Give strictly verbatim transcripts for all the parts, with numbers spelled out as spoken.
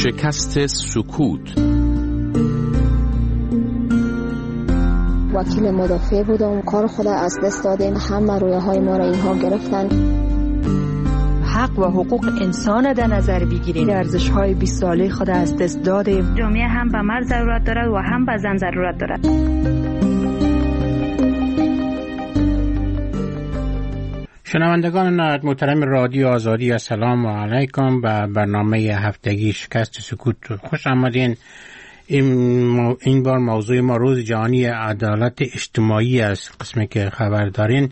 شکست سکوت. وکیل مدافع بودم، کار خود از دست دادیم، همه رویه های ما را اینها گرفتن. حق و حقوق انسان در نظر بگیریم، ارزش های بیست ساله خود از دست دادیم. جامعه هم به مرد ضرورت دارد و هم به زن ضرورت دارد. شنوندگان نهایت محترم رادیو آزادی، السلام علیکم. به برنامه هفتگی شکست سکوت خوش آمدین. این, این بار موضوع ما روز جهانی عدالت اجتماعی است. قسمی که خبر دارین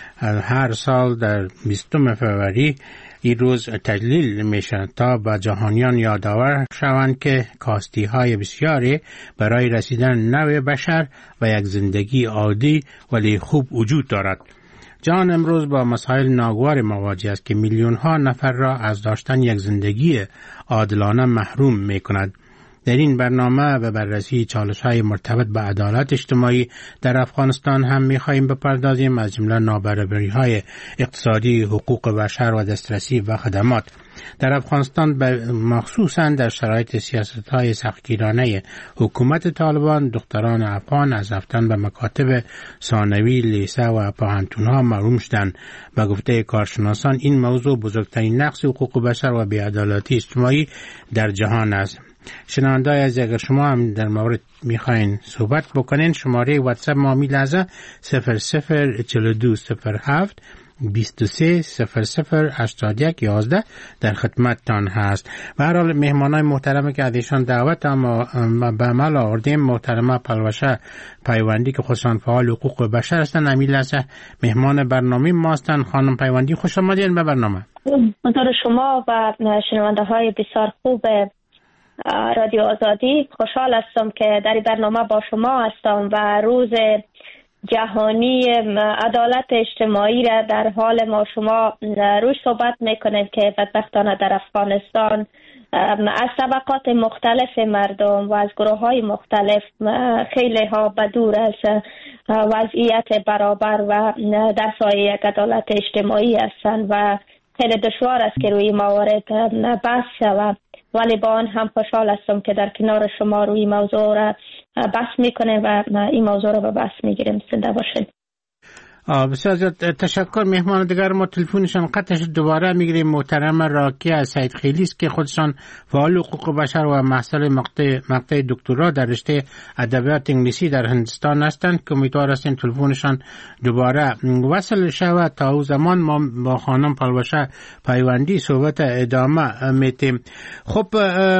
هر سال در بیستم فروری این روز تجلیل میشه تا به جهانیان یادآور شوند که کاستی های بسیاری برای رسیدن نوع بشر و یک زندگی عادی ولی خوب وجود دارد. جهان امروز با مسائل ناگوار مواجه است که میلیون ها نفر را از داشتن یک زندگی عادلانه محروم می کند. در این برنامه به بررسی چالش‌های مرتبط به عدالت اجتماعی در افغانستان هم می‌خواهیم بپردازیم، از جمله نابرابری‌های اقتصادی، حقوق بشر و دسترسی و خدمات. در افغانستان مخصوصاً در شرایط سیاست‌های سختگیرانه حکومت طالبان، دختران افغان از رفتن به مکاتب ثانوی، لیسه و پوهنتون‌ها محروم شدند. به گفته کارشناسان این موضوع بزرگترین نقص حقوق بشر و بی‌عدالتی اجتماعی در جهان است. شنونده‌های عزیز، اگر شما هم در مورد میخواین صحبت بکنین، شماره واتساپ ما می لحظه صفر صفر چهل و دو صفر هفت بیست و سه صفر صفر هشتاد و یک یازده در خدمتتان هست. و هر حال مهمانای محترمی که ازشان دعوت اما به عمل آوردیم، محترمه پلوشه پیوندی که خودشان فعال حقوق بشر هستند، همین لحظه مهمان برنامه ما هستند. خانم پیوندی، خوش آمدین به برنامه. منظور شما و شنونده های بسیار خوب رادیو آزادی، خوشحال هستم که در برنامه با شما هستم و روز جهانی عدالت اجتماعی را در حال ما شما روش صحبت میکنیم که بدبختانه در افغانستان از طبقات مختلف مردم و از گروه های مختلف خیلی ها بدور از وضعیت برابر و در سایه یک عدالت اجتماعی هستند و خیلی دشوار است که روی موارد بحث شود. ولی با آن هم خوشحال هستم که در کنار شما روی موضوع را بحث میکنه و این موضوع را به بحث میگیریم. زنده باشید. بسیار زیاد تشکر. مهمان دیگر ما تلفنشان قطعش دوباره میگیریم. محترم راکیه سید خیلی است که خودشان فعال حقوق بشر و محصل مقطع مقطع دکترا در رشته ادبیات انگلیسی در هندستان هستند که امیدوار هستیم تلفنشان دوباره وصل شود. تا او زمان ما با خانم پلوشه پیوندی صحبت ادامه میتیم. خب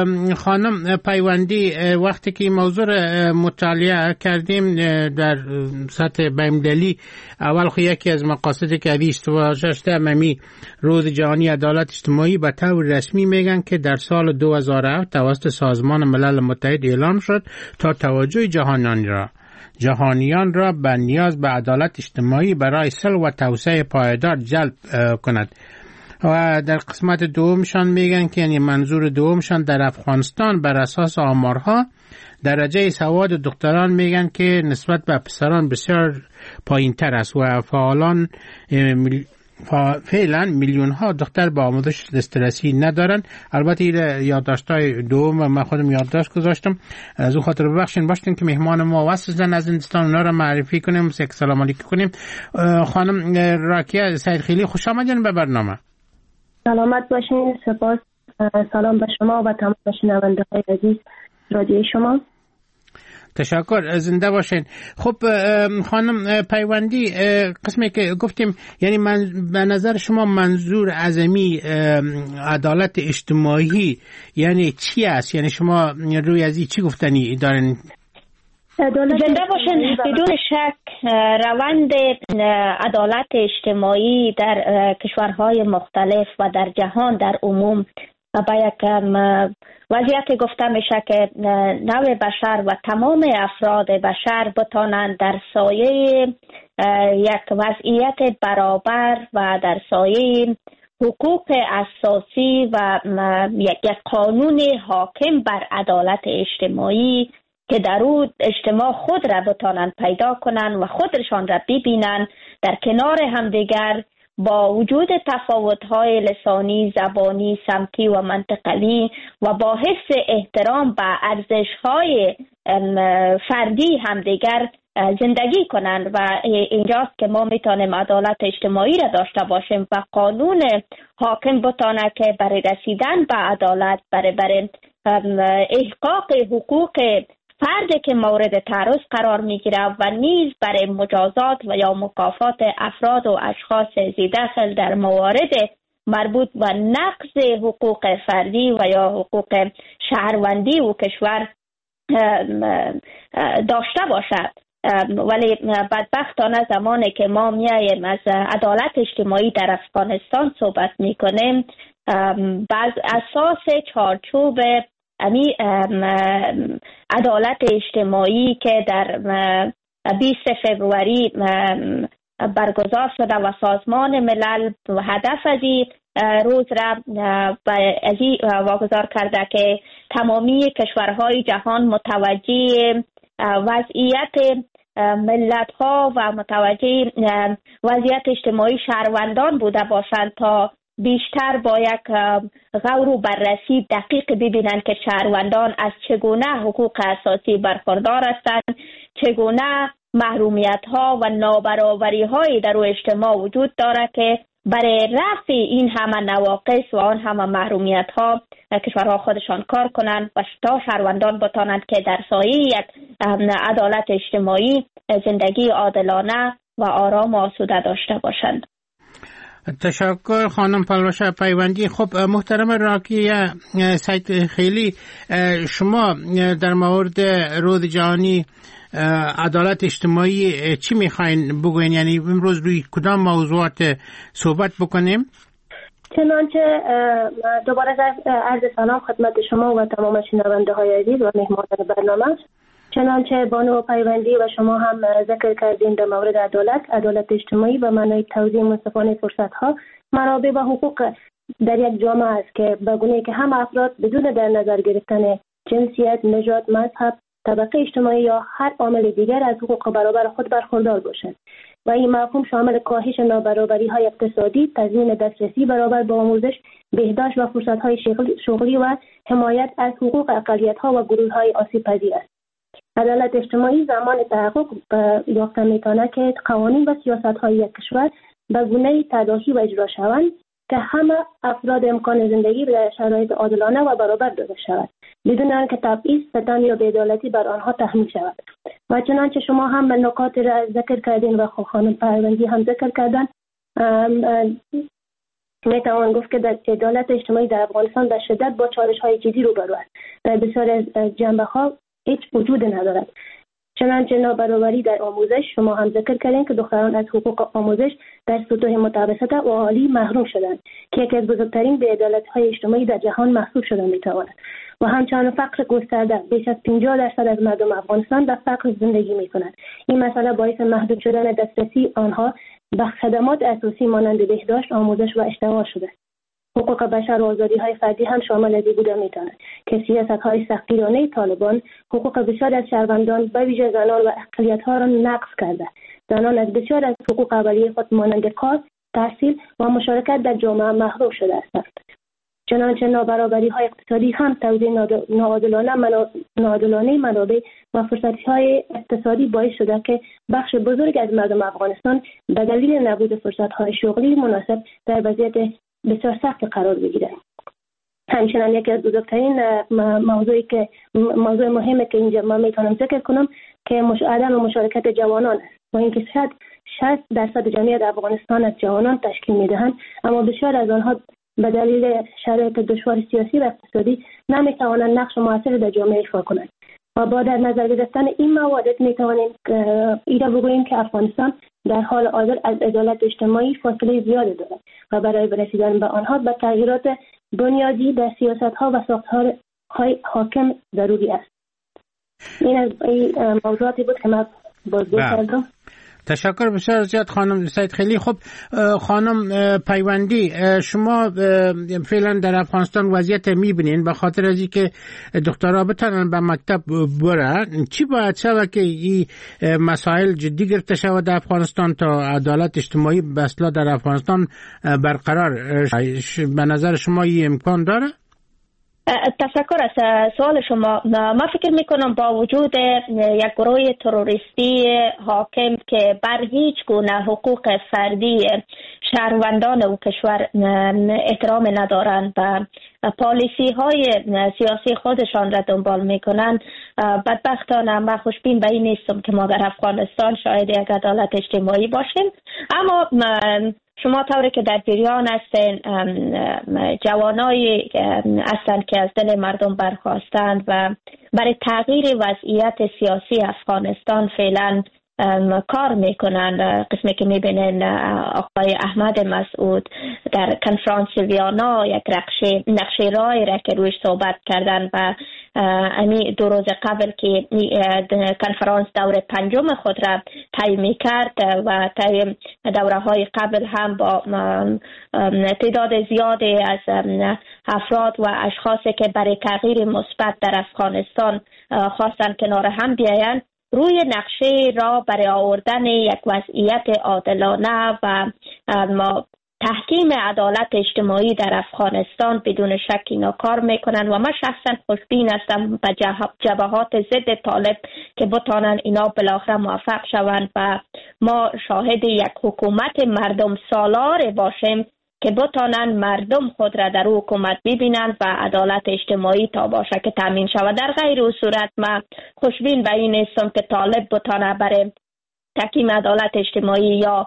خانم پیوندی، وقتی که این موضوع مطالعه کردیم در سطح بین‌المللی، اول خو یکی از مقاصدی که ادیش توجهشته ممی روز جهانی عدالت اجتماعی به طور رسمی میگن که در سال دو هزار و هفت توسط سازمان ملل متحد اعلام شد تا توجه جهانیان را جهانیان را به نیاز به عدالت اجتماعی برای صلح و توسعه پایدار جلب کند. و در قسمت دومشان میگن که یعنی منظور دومشان در افغانستان بر اساس آمارها درجه سواد دختران میگن که نسبت به پسران بسیار پایین تر است و فعالان فعلا میلیون ها دختر با آموزش دسترسی ندارن. البته این یادداشت‌های دوم من خودم یادداشت گذاشتم، از اون خاطر ببخشید باشین که مهمان ما واسه از هندستان اونا رو معرفی کنیم، سلام علیکم کنیم. خانم راکیه سید خیلی، خوش آمدین به برنامه. سلامت باشین. سپاس. سلام به شما و تمام شنونده‌های عزیز رادیوی شما. تشکر، زنده باشین. خب خانم پیوندی، قسمی که گفتیم یعنی من به نظر شما منظور اعظمی عدالت اجتماعی یعنی چی است؟ یعنی شما روی از این چی گفتنی دارین؟ زنده باشین. بدون شک روند عدالت اجتماعی در کشورهای مختلف و در جهان در عموم با یک وضعیت گفته میشه که نوع بشر و تمام افراد بشر بتانند در سایه یک وضعیت برابر و در سایه حقوق اساسی و یک قانون حاکم بر عدالت اجتماعی که در اون اجتماع خود را بتانند پیدا کنند و خودشان را ببینند در کنار همدیگر با وجود تفاوت‌های لسانی، زبانی، سمتی و منطقوی و با حس احترام به ارزش‌های فردی همدیگر زندگی کنند و اینجاست که ما میتونیم عدالت اجتماعی را داشته باشیم و قانون حاکم بتانه که برای رسیدن به عدالت، برای برای احقاق حقوق فردی که مورد تعرض قرار میگیره و نیز برای مجازات و یا مکافات افراد و اشخاص ذی‌دخل در موارد مربوط به نقض حقوق فردی و یا حقوق شهروندی و کشور داشته باشد. ولی بدبختانه زمانی که ما میاییم از عدالت اجتماعی در افغانستان صحبت میکنیم، بعض اساس چارچوب امی عدالت اجتماعی که در بیست فوریه برگزار شده و سازمان ملل هدف از این روز را از این واگذار کرده که تمامی کشورهای جهان متوجه وضعیت ملت ها و متوجه وضعیت اجتماعی شهروندان بوده باشند تا بیشتر با یک غور و بررسی دقیق ببینند که شهروندان از چگونه حقوق اساسی برخوردار هستند، چگونه محرومیت ها و نابرابری های در اجتماع وجود دارد که برای رفع این همه نواقص و آن همه محرومیت ها کشورها خودشان کار کنند و تا شهروندان بتانند که در سایه یک عدالت اجتماعی زندگی عادلانه و آرام و آسوده داشته باشند. تشکر خانم پلوشه پیوندی. خب محترم راکیه سید خیلی، شما در مورد روز جهانی عدالت اجتماعی چی میخواین بگوین؟ یعنی امروز روی کدام موضوعات صحبت بکنیم؟ چنانچه دوباره عرض سلام خدمت شما و تمام شنونده های عزیز و مهمانان برنامه. چنانچه بانو پیوندی و شما هم ذکر کردین در مورد عدالت، عدالت اجتماعی و معنای توزیع منصفانه فرصت ها، منابع و حقوق در یک جامعه است که به گونه‌ای که هم افراد بدون در نظر گرفتن جنسیت، نژاد، مذهب، طبقه اجتماعی یا هر عامل دیگر از حقوق برابر خود برخوردار باشند و این مفهوم شامل کاهش نابرابری های اقتصادی، تضمین دسترسی برابر به آموزش، بهداشت و فرصت های شغلی و حمایت از حقوق اقلیت ها و گروه های آسیب پذیر است. عدالت اجتماعی زمان تحقق یافته می‌تواند که قوانین و سیاست‌های یک کشور به گونه‌ای طراحی و اجرا شوند که همه افراد امکان زندگی در شرایط عادلانه و برابر داده شود بدون آنکه تبعیض، ستم یا بی‌عدالتی بر آنها تحمیل شود. و چنانچه شما هم نکات را ذکر کردین و خانم پروندی هم ذکر کردن، میتوان گفت که در عدالت اجتماعی در افغانستان به شدت با چالش‌های جدی روبرو است. در بسیاری از جنبه‌ها هیچ وجود ندارد. چنانچه نابرابری در آموزش، شما هم ذکر کردین که دختران از حقوق آموزش در سطوح متوسطه و عالی محروم شدند که یکی از بزرگترین بی‌عدالتی‌های اجتماعی در جهان محسوب شده میتواند. و همچنین فقر گسترده، بیش از پنجاه درصد از مردم افغانستان در فقر زندگی میکنند. این مسئله باعث محدود شدن دسترسی آنها به خدمات اساسی مانند بهداشت، آموزش و اشتغال شده. حقوق بشر و آزادی‌های فردی هم شامل از این بوده میتواند که سیاست‌های سختگیرانه طالبان حقوق بسیار از شهروندان به ویژه زنان و اقلیت‌ها را نقض کرده. زنان از بسیار از حقوق اولیه خود مانند کار، تحصیل و مشارکت در جامعه محروم شده هستند. چنانچه نابرابری‌های اقتصادی هم توزیع ناعادلانه ناعادلانه منابع و فرصت‌های اقتصادی باعث شده که بخش بزرگ از مردم افغانستان به دلیل نبود فرصت‌های شغلی مناسب در وضعیت بسیار سخت قرار بگیرند. همچنین یکی از بزرگترین موضوعی که موضوع مهمه که اینجا من میتونم ذکر کنم که مش... عدم مشارکت جوانان است و اینکه شاید شصت درصد جمعیت افغانستان از جوانان تشکیل میدهند، اما بسیار از آنها به دلیل شرایط دشوار سیاسی و اقتصادی نمیتوانند نقش موثر در جامعه ایفا کنند. و با در نظر گرفتن این موارد میتوانیم ایده بگوییم که افغانستان در حال حاضر از عدالت اجتماعی فاصله زیادی دارد و برای رسیدن به آنها به تغییرات بنیادی در سیاست‌ها و ساختارهای حاکم ضروری است. این از این موضوعاتی بود که من بازگو کردم. تشکر بسیار زیاد خانم سید خیلی. خب خانم پیوندی، شما فعلا در افغانستان وضعیت میبینین به خاطر از اینکه دخترها بتونن به مکتب برن، چی باید شود که این مسائل جدی گرفته شود در افغانستان تا عدالت اجتماعی به اصطلاح در افغانستان برقرار؟ به نظر شما این امکان داره؟ تشکر از سوال شما. ما فکر میکنم با وجود یک گروه تروریستی حاکم که بر هیچ گونه حقوق فردی شهروندان او کشور احترام ندارند و پالیسی های سیاسی خودشان را دنبال میکنند، بدبختانه من خوشبین به این نیستم که ما در افغانستان شاهد یک عدالت اجتماعی باشیم. اما شما طوری که در جریان هستین، جوانایی هستند که از دل مردم برخاستند و برای تغییر وضعیت سیاسی افغانستان فعلا کار میکنن. قسمی که میبینن آقای احمد مسعود در کنفرانس ویانا یک نقشه رای را که رویش صحبت کردن و امی دو روز قبل که کنفرانس دور پنجم خود را طی میکرد و طی دوره های قبل هم با تعداد زیادی از افراد و اشخاصی که برای تغییر مثبت در افغانستان خواستن کنار هم بیایند، روی نقشه را برای آوردن یک وضعیت عادلانه و تحکیم عدالت اجتماعی در افغانستان بدون شک اینا کار میکنن و من شخصا خوشبین هستم به جبهات ضد طالب که بتانن اینا بالاخره موفق شوند و ما شاهد یک حکومت مردم سالار باشیم که بتانن مردم خود را در حکومت ببینند و عدالت اجتماعی تا باشه که تامین شود. در غیر او صورت من خوشبین به این نیستم که طالب بتانه برای تحکیم عدالت اجتماعی یا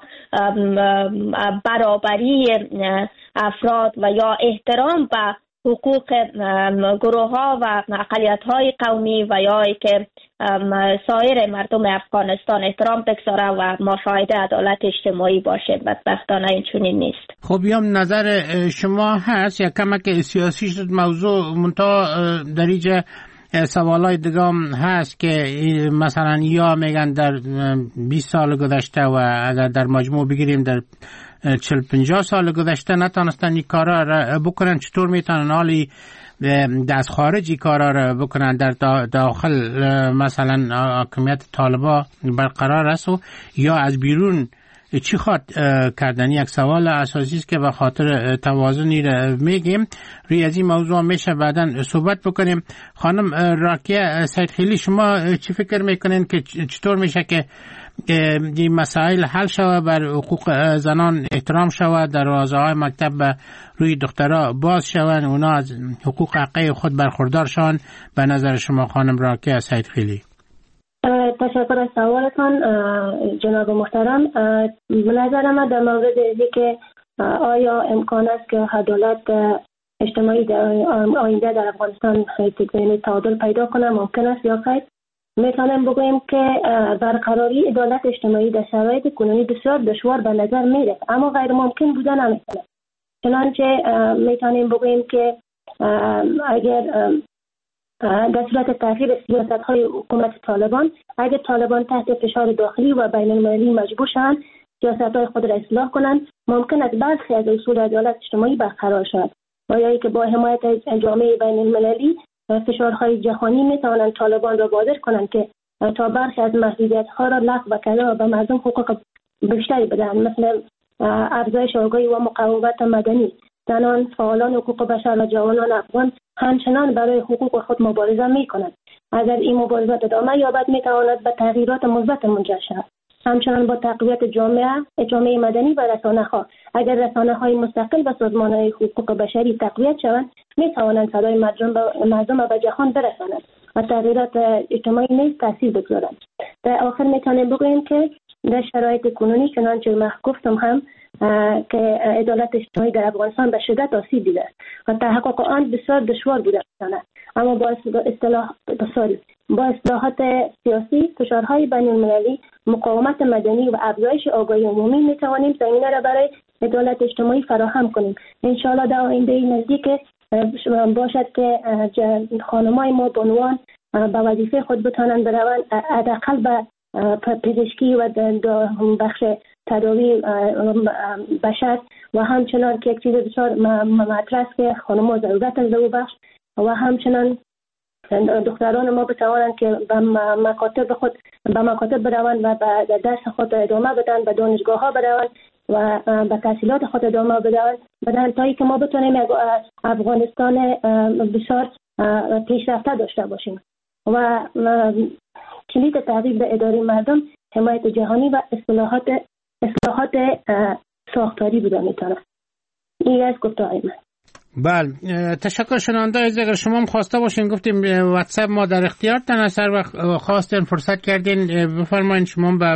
برابری افراد و یا احترام به حقوق گروه ها و اقلیت های قومی و یا که سایر مردم افغانستان احترام بگذاره و ما شاهد عدالت اجتماعی باشه. بدبختانه این چنین نیست. خب یام نظر شما هست یا کمک سیاسی شد موضوع منتها در اینجا سوالای دیگه هم هست که مثلا یا میگن در بیست سال گذشته و اگر در مجموع بگیریم در چهل پنجاه سال گذشته نتونستن این کارا را بکنن، چطور میتونن حالی از خارجی کارا را بکنن در داخل مثلا حاکمیت طالبا برقرار است و یا از بیرون چی خواد کردن؟ یک سوال اساسی است که به خاطر توازنی را میگیم. روی از این موضوع میشه بعداً صحبت بکنیم. خانم راکیه سیدخیلی، شما چی فکر میکنین که چطور میشه که این مسائل حل شود، بر حقوق زنان احترام شود، دروازه های مکتب به روی دخترها باز شوند، اونا از حقوق حقیقی خود برخوردار شوند؟ به نظر شما خانم راکیه سیدخیلی. تشکر از سوالتان جناب محترم. به نظر من در مورد اینکه آیا امکان است که عدالت اجتماعی در آینده در افغانستان تعادل پیدا کنه ممکن است یا خیر، میتونیم بگوییم که برقراری عدالت اجتماعی در شرایط کنونی بسیار دشوار به نظر میره، اما غیر ممکن بودن نمیتونه. چنانچه میتونیم بگوییم که اگر در صورت تغییر سیاست‌های حکومت طالبان، اگر طالبان تحت فشار داخلی و بین المللی مجبور شوند سیاست‌های خود را اصلاح کنند، ممکن است برخی از اصول عدالت اجتماعی برقرار شود و یا اینکه با حمایت از جامعه بین المللی فشارهای جهانی می‌توانند طالبان را وادار کنند که تا برخی از محدودیت‌ها را لغو کنند و به مردم حقوق بیشتری بدهند، مثل افزایش آگاهی و مقاومت مدنی. زنان، فعالان حقوق بشر و جوانان افغان همچنان برای حقوق خود مبارزه می‌کنند. اگر این مبارزه ادامه یابد می‌تواند به تغییرات مثبت منجر شود. همچنان با تقویت جامعه، جامعه مدنی و رسانه‌ها، اگر رسانه‌های مستقل و سازمان‌های حقوق بشری تقویت شوند، می‌توانند صدای مردم به مردم به جهان برسانند و تغییرات اجتماعی نیز تاثیر بگذارند. در آخر می‌توانیم بگوییم که در شرایط کنونی چنانچه من گفتم هم که عدالت اجتماعی در افغانستان به شدت آسیب دیده و تحقق آن بسیار دشوار بوده است، اما با اصلاح بسیاری با اصلاحات سیاسی، فشارهای بین المللی، مقاومت مدنی و افزایش آگاهی عمومی میتوانیم زمینه را برای عدالت اجتماعی فراهم کنیم. انشاءالله در آینده نزدیک باشد که خانمای ما بانوان به وظیفه خود بتوانند بروند، حداقل به پزشکی و بخش تداوی بشر و همچنان که یک چیز بسیار مطرح که خانم‌ها ضرورت از او بخش و همچنان دختران ما بتوانند که به مکاتب خود به مکاتب بروند و به درس خود ادامه بدن، به دانشگاه ها بروند و به تحصیلات خود ادامه بدن بدن تا اینکه ما بتونیم افغانستان بسیار پیشرفته داشته باشیم. و کلید تغییر به اداره مردم حمایت جهانی و اصلاحات اصلاحات ساختاری بوده میتونه. این از گفتهای من. بله، تشکر. شنونده از اگر شما هم خواسته باشین گفتیم واتساپ ما در اختیارتان است، هر وقت خواستین فرصت کردین بفرمایید شما به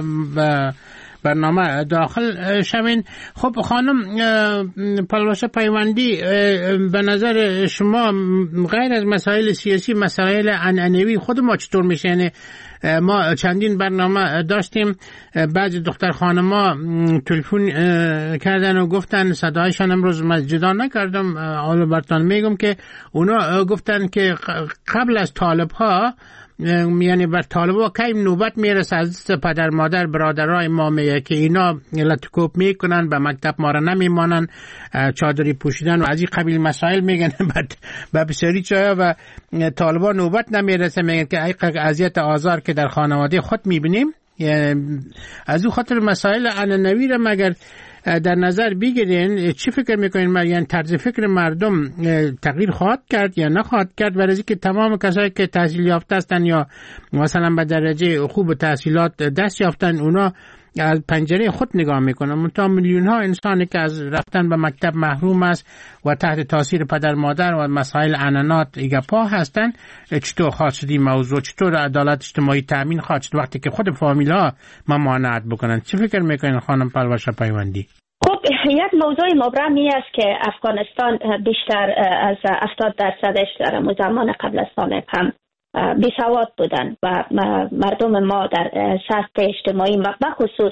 برنامه داخل شوین. خب خانم پالواشا پیوندی، به نظر شما غیر از مسائل سیاسی مسائل عنعنوی خود ما چطور میشه؟ یعنی ما چندین برنامه داشتیم، بعضی دختر خانما تلفن کردن و گفتن، صدایشان امروز جدا نکردم، حالا براتون میگم که اونا گفتن که قبل از طالب ها، یعنی بر طالبا کی نوبت میرسه از پدر مادر برادرای ما میگه که اینا لطکوب میکنن، به مکتب ما را نمیمانن، چادری پوشیدن و از این قبیل مسائل میگن به بسیاری جایا و طالبا نوبت نمیرسه میگن که ای اذیت آزار که در خانواده خود میبینیم. از او خاطر مسائل عنعنوی را مگر در نظر بگیرین، چی فکر میکنین؟ یعنی طرز فکر مردم تغییر خواهد کرد یا نخواهد کرد؟ برای که تمام کسایی که تحصیل یافته هستن یا مثلا به درجه خوب تحصیلات دست یافتن، اونا از پنجره خود نگاه میکنن. منتها میلیون ها انسانی که از رفتن به مکتب محروم است و تحت تاثیر پدر مادر و مسائل عنعنات ایگپا هستن، چطور خواهد شد این موضوع؟ چطور عدالت اجتماعی تامین خواهد شد وقتی که خود فامیل ها ممانعت بکنن؟ چه فکر میکنین خانم پالواشا پیوندی؟ خب یک موضوع مبرمی است که افغانستان بیشتر از هفتاد درصدش در زمان قبل از طالب هم بیسواد بودن و مردم ما در سطح اجتماعی بخصوص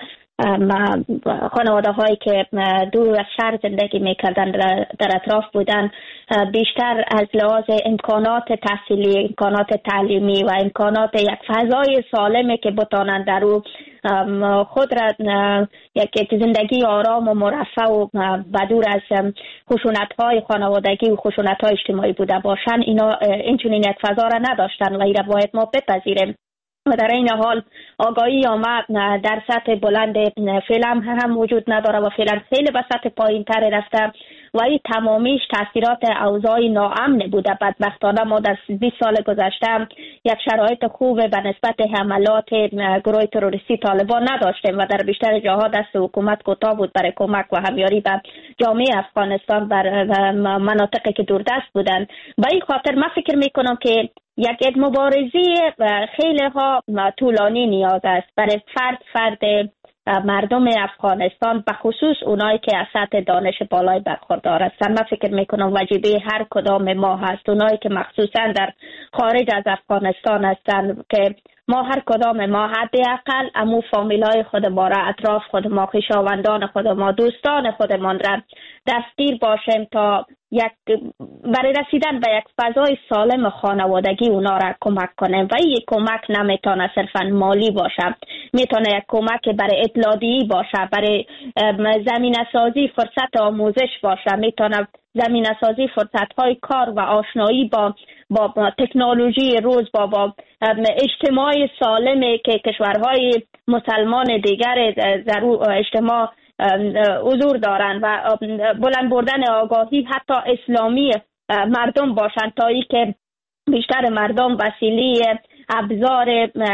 خانواده هایی که دور از شهر زندگی میکردن در اطراف بودن، بیشتر از لحاظ امکانات تحصیلی، امکانات تعلیمی و امکانات یک فضای سالمه که بتانن در او خود را یک زندگی آرام و مرفه و بدور از خشونت های خانوادگی و خشونت های اجتماعی بوده باشن، اینا اینچنین یک فضا را نداشتن و این را باید ما بپذیریم. و در این حال آگاهی آمد در سطح بلند فعلا هم وجود نداره و فعلا خیلی به سطح پایین تر رفته و این تمامیش تاثیرات اوضاع ناامن بوده. بدبختانه ما در بیست سال گذشته یک شرایط خوب به نسبت حملات گروه تروریستی طالبان نداشتیم و در بیشتر جاها دست حکومت کوتاه بود برای کمک و همیاری به جامعه افغانستان بر مناطقی که دوردست بودند. به این خاطر من فکر میکنم که یک مبارزه خیلی ها طولانی نیاز است برای فرد فرد مردم افغانستان، به خصوص اونایی که از سطح دانش بالای برخوردار هستند. من فکر میکنم واجبه هر کدام ما هست، اونایی که مخصوصا در خارج از افغانستان هستند، که ما هر کدام ما حداقل امو فامیلای خود ما را، اطراف خود ما، خویشاوندان خود ما، دوستان خودمان را دستگیر باشیم تا یک برای رسیدن به یک فضای سالم خانوادگی اونا را کمک کنیم. و این کمک نمیتونه صرفا مالی باشه، میتونه یک کمک برای اطلاعی باشه، برای زمینه سازی فرصت آموزش باشه، میتونه زمینه سازی فرصت های کار و آشنایی با با تکنولوژی روز، با با اجتماع سالمی که کشورهای مسلمان دیگر ضرور اجتماع حضور دارن و بلند بردن آگاهی حتی اسلامی مردم باشند تا ای که بیشتر مردم وسیله ابزار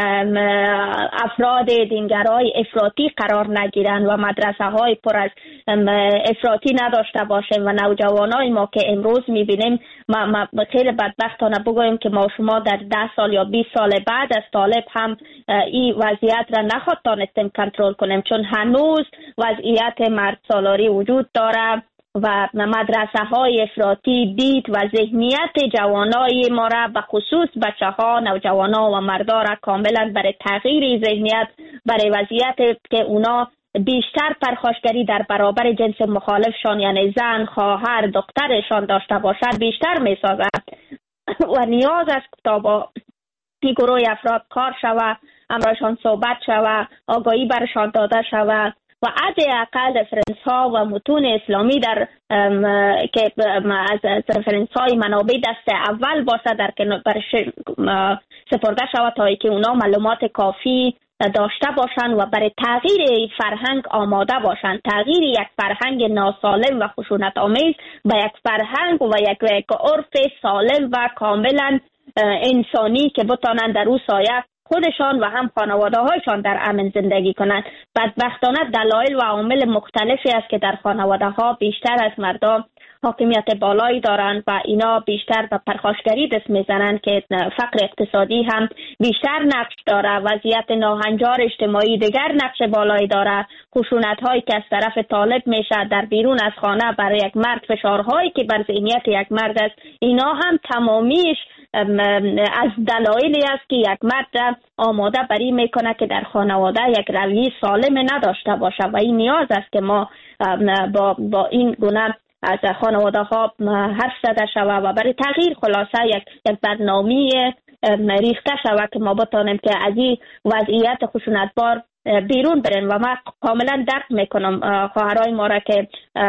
افراد دینگرای افراطی قرار نگیرن و مدرسه های پر از افراطی نداشته باشیم و نوجوانای ما که امروز میبینیم، ما, ما خیلی بدبختانه بگویم که ما شما در ده سال یا بیست سال بعد از طالب هم این وضعیت را نخواد تانستیم کنترل کنیم، چون هنوز وضعیت مرد سالاری وجود داره و مدرسه های افراطی دید و ذهنیت جوانای ما را، به خصوص بچه ها، نوجوان ها و مردا را کاملا برای تغییر ذهنیت، برای وضعیت که اونا بیشتر پرخاشگری در برابر جنس مخالفشان، یعنی زن، خواهر، دخترشان داشته باشد، بیشتر می سازد و نیاز است تا با این گروه افراد کار شود امرایشان صحبت شود، آگاهی برشان داده شود و حداقل رفرنس ها و متون اسلامی در که از رفرنس های منابع دست اول باشه در که سپرده شود تا که اونا معلومات کافی داشته باشند و برای تغییر فرهنگ آماده باشند. تغییر یک فرهنگ ناسالم و خشونت آمیز به یک فرهنگ و یک, یک عرف سالم و کاملا انسانی که بتانند در او سایه خودشان و هم خانواده هایشان در امن زندگی کنند. بدبختانه دلایل و عوامل مختلفی است که در خانواده ها بیشتر از مردم حاکمیت بالایی دارند و اینا بیشتر به پرخاشگری دست میزنند که فقر اقتصادی هم بیشتر نقش داره، وضعیت ناهنجار اجتماعی دیگر نقش بالایی داره، خشونت هایی که از طرف طالب میشه در بیرون از خانه برای یک مرد، فشارهایی که بر ذهنیت یک مرد است، اینا هم تمامیش از دلایلی است که یک مرد آماده بری میکنه که در خانواده یک رویه سالم نداشته باشه و این نیاز است که ما با, با این گونه از خانواده ها حرف زده شود و برای تغییر خلاصه یک, یک برنامه ریخته شود که ما بتانیم که از این وضعیت خشونتبار بیرون برن. و من کاملا درک میکنم خواهرای ما را که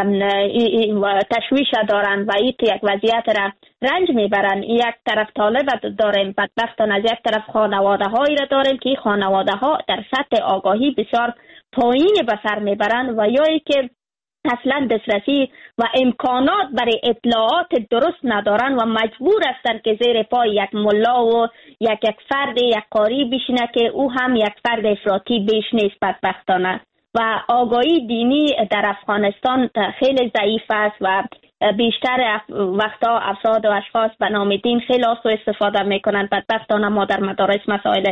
تشویش دارن و این یک وضعیت را رنج میبرن. یک طرف طالب داریم، بدبختان از یک طرف خانواده هایی را داریم که این خانواده ها در سطح آگاهی بسیار پایین به سر میبرن و یا ای که اصلا دسترسی و امکانات برای اطلاعات درست ندارن و مجبور هستند که زیر پای یک ملا و یک یک فرد یک قاری بشینه که او هم یک فرد افراطی بیش نیست بدبختانه. و آگاهی دینی در افغانستان خیلی ضعیف است و بیشتر وقتا افراد و اشخاص به نام دین خیلی سوء استفاده میکنند. بدبختانه ما در مدارس مسائل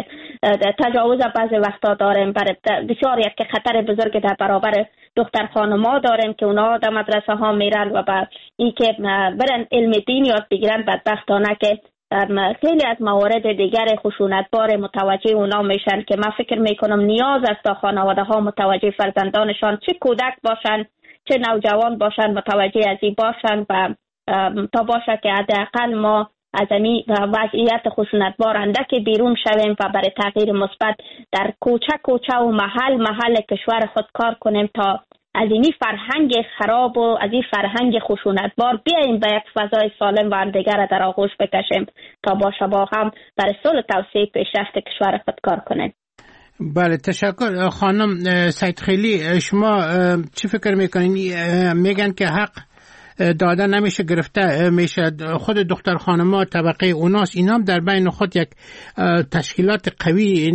تجاوز بعضی وقتا داریم، بسیار یک خطر بزرگ در برابر دختر خانما داریم که اونا در مدرسه ها میرن و بعد این که برن علم دین یاد بگیرن. بدبختانه که خیلی از موارد دیگر خشونتبار متوجه اونا میشن که من فکر میکنم نیاز است تا خانواده ها متوجه فرزندانشان، چه کودک باشن چه نوجوان باشن، متوجه از این باشن و تا باشه که حداقل ما از این وضعیت خشونتبار اندک بیرون شویم و برای تغییر مثبت در کوچه کوچه و محل محل کشور خود کار کنیم تا از این فرهنگ خراب و از این فرهنگ خشونتبار بیاییم به یک فضای سالم و همدیگر در آغوش بکشیم تا باشه با هم برای صلح توسعه پیشرفت کشور خود کار کنیم. بله تشکر خانم سیدخیلی. شما چی فکر میکنین؟ میگن که حق داده نمیشه، گرفته میشه. خود دختر خانما طبقه اوناست، اینا هم در بین خود یک تشکیلات قوی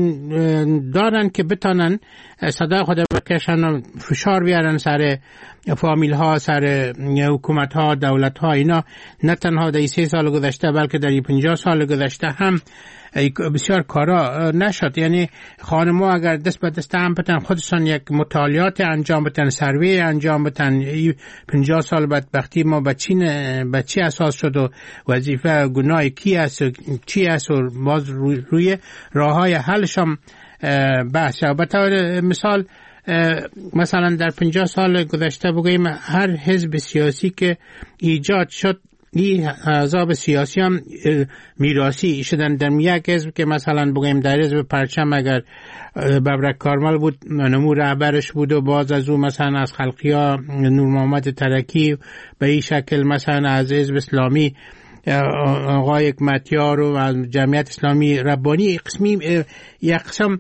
دارن که بتانن صدای خود بکشن و فشار بیارن سر فامیل ها، سر حکومت ها، دولت ها. اینا نه تنها در سه سال گذشته بلکه در پنجاه سال گذشته هم بسیار کارا نشد. یعنی خانم‌ها اگر دست به دست هم بتن خودشان یک مطالعات انجام بتن، سروی انجام بتن، پنجاه سال بدبختی ما به چی به چی اساس شد و وظیفه گناه کی است و چی است و باز روی, روی راههای حلش هم بحث. به طور مثال مثلا در پنجاه سال گذشته بگوییم هر حزب سیاسی که ایجاد شد این احزاب سیاسی هم میراثی شدن. در یک حزب که مثلا بگوییم در حزب پرچم اگر ببرک کارمل بود نمو رهبرش بود و باز از او مثلا از خلقیا نور محمد ترکی، به این شکل مثلا از حزب اسلامی آقای حکمتیار و از جمعیت اسلامی ربانی قسمی یک قسم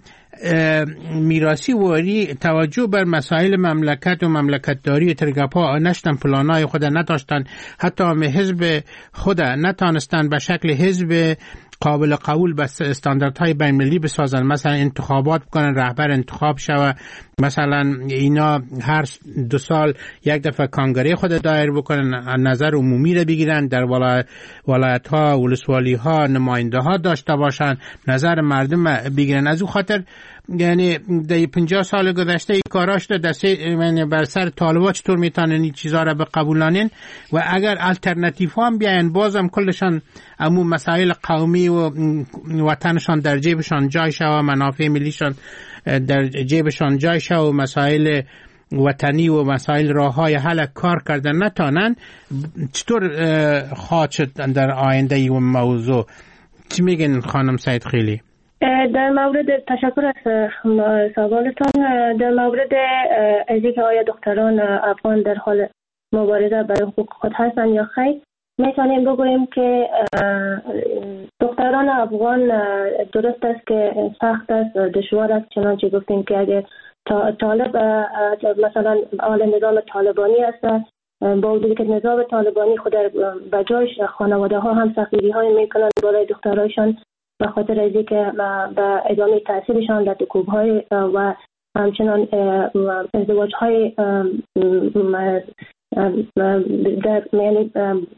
میراثی واری توجه بر مسائل مملکت و مملکت داری ترگپا نشتن، پلانای خود نداشتن، حتی حزب خود نتانستن به شکل حزب قابل قبول به استانداردهای بین‌المللی بسازن. مثلا انتخابات بکنن، رهبر انتخاب شوه، مثلا اینا هر دو سال یک دفعه کانگره خود دایر بکنن، نظر عمومی رو بگیرن، در ولایت ها ولسوالی ها نماینده ها داشته باشن، نظر مردم بگیرن. از او خاطر یعنی در پنجاه سال گذشته این کاراش در یعنی بر سر طالبا چطور میتونن این چیزا را به قبولانین و اگر الټرناتیو هم بیاین بازم کلشان امو مسائل قومی و وطنشان در جیبشان جای شوه، منافع ملیشان در جیبشان جای شوه و مسائل وطنی و مسائل راههای حل کار کردن نتانن، چطور خواهد شد در آینده این موضوع؟ چی میگن خانم سیدخیلی؟ در مورد تشکر از سوالتان. در مورد از اینکه آیا دختران افغان در حال مبارزه برای حقوق خود هستند یا خیر، میتونیم بگوییم که دختران افغان درست است که سخت است، دشوار است، چنانچه گفتیم که اگر طالب مثلا آل نظام طالبانی است، با وجودی که نظام طالبانی خود به جایش خانواده ها هم سختگیری های میکنند برای دخترایشان به خاطر از اینکه به ادامه تحصیلشان در کوب های و همچنان ازدواج های در یعنی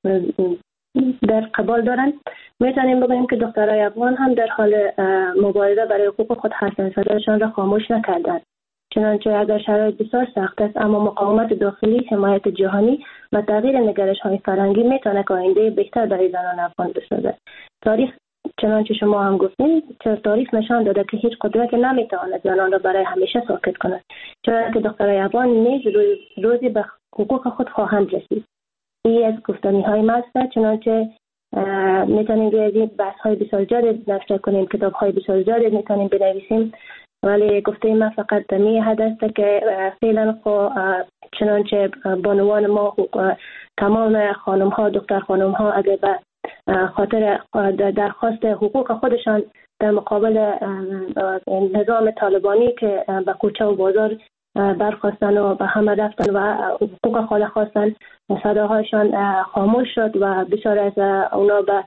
در قبال دارند. میتونیم بگوییم که دخترای افغان هم در حال مبارزه برای حقوق خود هستند، صدایشان را خاموش نکردند. چنانچه اگر شرایط بسیار سخت است، اما مقاومت داخلی، حمایت جهانی و تغییر نگرش های فرهنگی میتونه که آینده بهتر برای زنان افغان بسازد. تاریخ چنانچه شما هم گفتید، تاریخ نشان داده که هیچ قدرت نمیتواند زنان را برای همیشه ساکت کند، چرا که دخترای افغان نیز روزی به حقوق خود خواهند رسید. این از گفتنی های ماست، چنانچه میتونیم بیاییم بحث های بسیار جدید نوشته کنیم، کتاب های بسیار جدید میتونیم بنویسیم، ولی گفته من فقط می حد است که فعلا خو چنانچه بانوان ما تمام خانم ها، دختر خانم ها اگر به خاطر درخواست حقوق خودشان در مقابل نظام طالبانی که به کوچه و بازار برخواستن و به همه رفتن و حقوق خود خواستن، صداهاشان خاموش شد و بسیار از اونا به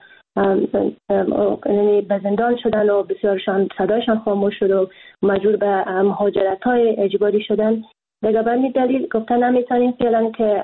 یعنی به زندان شدن و بسیارشان صدایشان خاموش شد و مجبور به مهاجرت های اجباری شدن. دیگه به این دلیل گفتن نمیتونیم فعلا که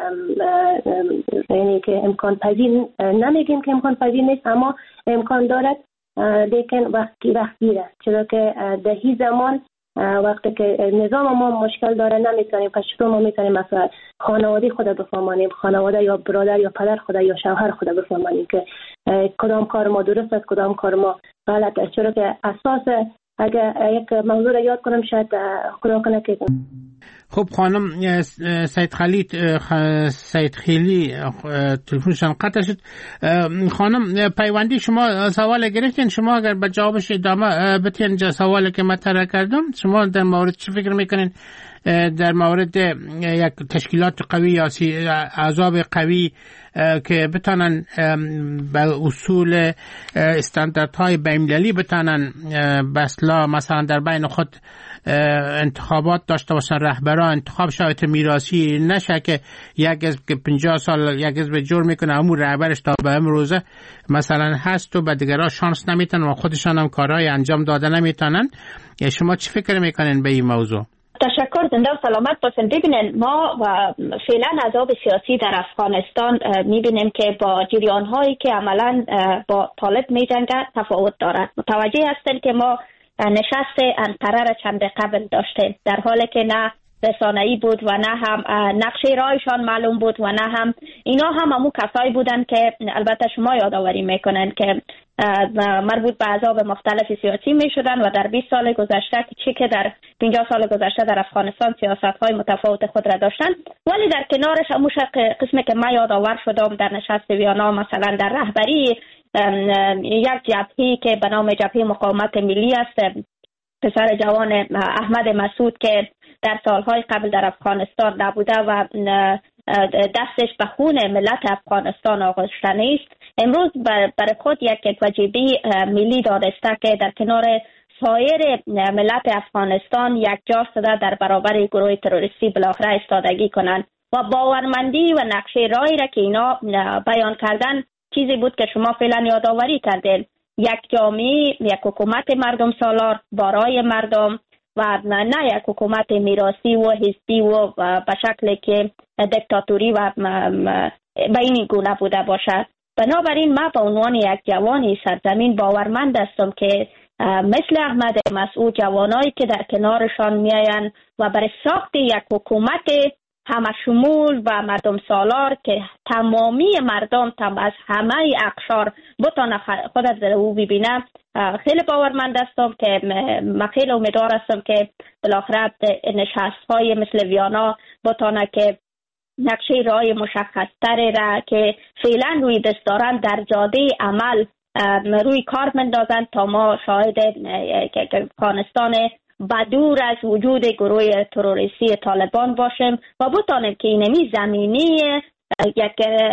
یعنی که امکان پذیر، نمیگیم که امکان پذیر نیست، اما امکان دارد، لیکن وقتی وقتی است، چرا که در این زمان وقتی که نظام ما مشکل داره نمیتونیم که چطور ما میتونیم مثلا خانواده خود بفهمانیم، خانواده یا برادر یا پدر خود یا شوهر خود بفهمانیم که کدام کار ما درست است، کدام کار ما غلط است، چرا که اساس اگر یک موضوع را یاد کنم شاید خدا کنه که. خب خانم سید خلیل سید خیلی تلفنشان قطع شد. خانم پیوندی شما سوال گرفتین، شما اگر به جوابش ادامه بتین جا سوالی که مطرح کردم، شما در مورد چی فکر میکنین در مورد یک تشکیلات قوی یا احزاب قوی که بتانن به اصول استانداردهای بین‌المللی بتانن بسلا مثلا در بین خود انتخابات داشته باشن، رهبران انتخاب شرایط میراثی نشه که یک حزب که پنجاه سال یک حزب جور میکنه همون رهبرش تا به امروزه مثلا هست و به دیگرها شانس نمیتن و خودشان هم کارهای انجام داده نمیتونن. شما چی فکر میکنین به این موضوع؟ تشکر، زنده و سلامت باشین. ببینین ما و فعلا احزاب سیاسی در افغانستان میبینیم که با جریان هایی که عملا با طالب میجنگه تفاوت دارد. متوجه هستین که ما نشست انقره را چند قبل داشتیم، در حالی که نه رسانه‌ای بود و نه هم نقشه راهشان معلوم بود و نه هم اینا هم همون کسایی بودن که البته شما یادآوری میکنن که مربوط به احزاب مختلف سیاسی میشدن و در بیست سال گذشته چی که در پنجاه سال گذشته در افغانستان سیاست‌های متفاوت خود را داشتن، ولی در کنارش همون قسمی که من یادآور شدم در نشست ویانا مثلا در رهبری یک جبهه‌ای که به نام جبهه مقاومت ملی است، پسر جوان احمد مسعود که در سالهای قبل در افغانستان نبوده و دستش به خون ملت افغانستان آغشته است، امروز برای خود یک وجیبه ملی دانسته که در کنار سایر ملت افغانستان یک جا شده در برابر گروه تروریستی بالاخره ایستادگی کنند و باورمندی و نقشه راهی را که اینا بیان کردن چیزی بود که شما فعلا یادآوری کردین. یک جامعه، یک حکومت مردم سالار برای مردم و نه یک حکومت میراثی و حزبی و به شکلی که دیکتاتوری و به این گونه بوده باشد. بنابراین من به عنوان یک جوانی سرزمین باورمند هستم که مثل احمد مسعود جوانایی که در کنارشان میاین و برای ساخت یک حکومت همه شمول و مردم سالار که تمامی مردم تم از همه اقشار بتونه خود از او ببینه، خیلی باورمند هستم که من خیلی امیدوار هستم که بالاخره نشست های مثل ویانا بتونه که نقشه راه مشخص تری را که فعلا روی دست دارن در جاده عمل روی کار مندازند تا ما شاهد افغانستان بدور از وجود گروه تروریستی طالبان باشیم و بتانیم که اینمی زمینی یک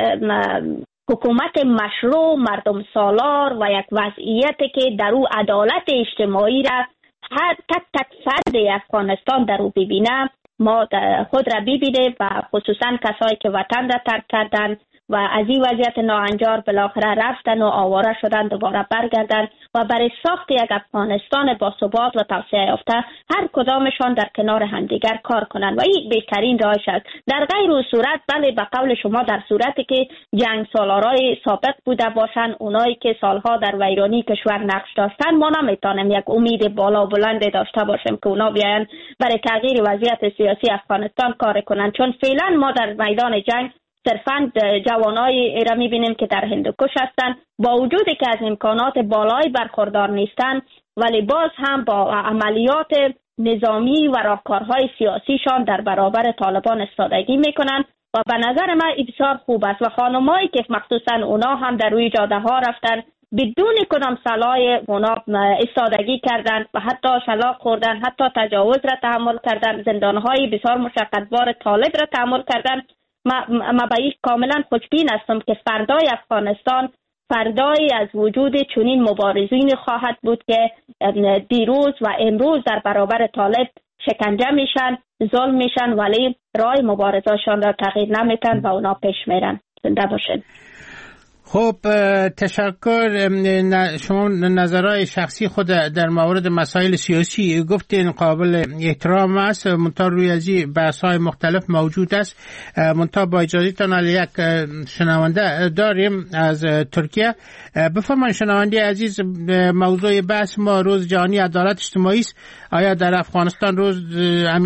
حکومت مشروع مردم سالار و یک وضعیتی که در او عدالت اجتماعی را هر تک تک فرد افغانستان در او ببینه ما خود را ببینه و خصوصا کسایی که وطن را ترک کردن و از این وضعیت ناهنجار بالاخره رفتن و آواره شدن دوباره برگردن و برای ساخت یک افغانستان با ثبات و توسعه یافته هر کدامشان در کنار همدیگر کار کنند و این بهترین راهش است. در غیر اون صورت بله به قول شما در صورتی که جنگ سالارای سابق بوده باشند اونایی که سالها در ویرانی کشور نقش داشتن ما نمیتونیم یک امید بالا بلند داشته باشیم که اونا بیاین برای تغییر وضعیت سیاسی افغانستان کار کنند، چون فعلا ما در میدان جنگ صرفاً جوانایی را می‌بینیم که در هندوکش هستند با وجودی که از امکانات بالایی برخوردار نیستند ولی باز هم با عملیات نظامی و راهکارهای سیاسیشان در برابر طالبان استادگی میکنند و به نظر من بسیار خوب است و خانمایی که مخصوصاً اونا هم در روی جاده ها رفتن بدون کدام صلاح اونا استادگی کردند و حتی شلاق خوردن، حتی تجاوز را تحمل کردند، زندانهای بسیار مشقتبار طالب را تحمل کردند. ما به این کاملا خوشبین هستم که فردای افغانستان فردای از وجود چنین مبارزین خواهد بود که دیروز و امروز در برابر طالب شکنجه میشن، ظلم میشن ولی راه مبارزهشان را تغییر نمیتن و اونا پیش میرن. زنده باشن. خب تشکر. شما نظرهای شخصی خود در مورد مسائل سیاسی گفتین قابل احترام است، منتها روی ازی بحث‌های مختلف موجود است. منتها با اجازهتان یک شنونده داریم از ترکیه. بفرمایید شنونده عزیز، موضوع بحث ما روز جهانی عدالت اجتماعی است. آیا در افغانستان روز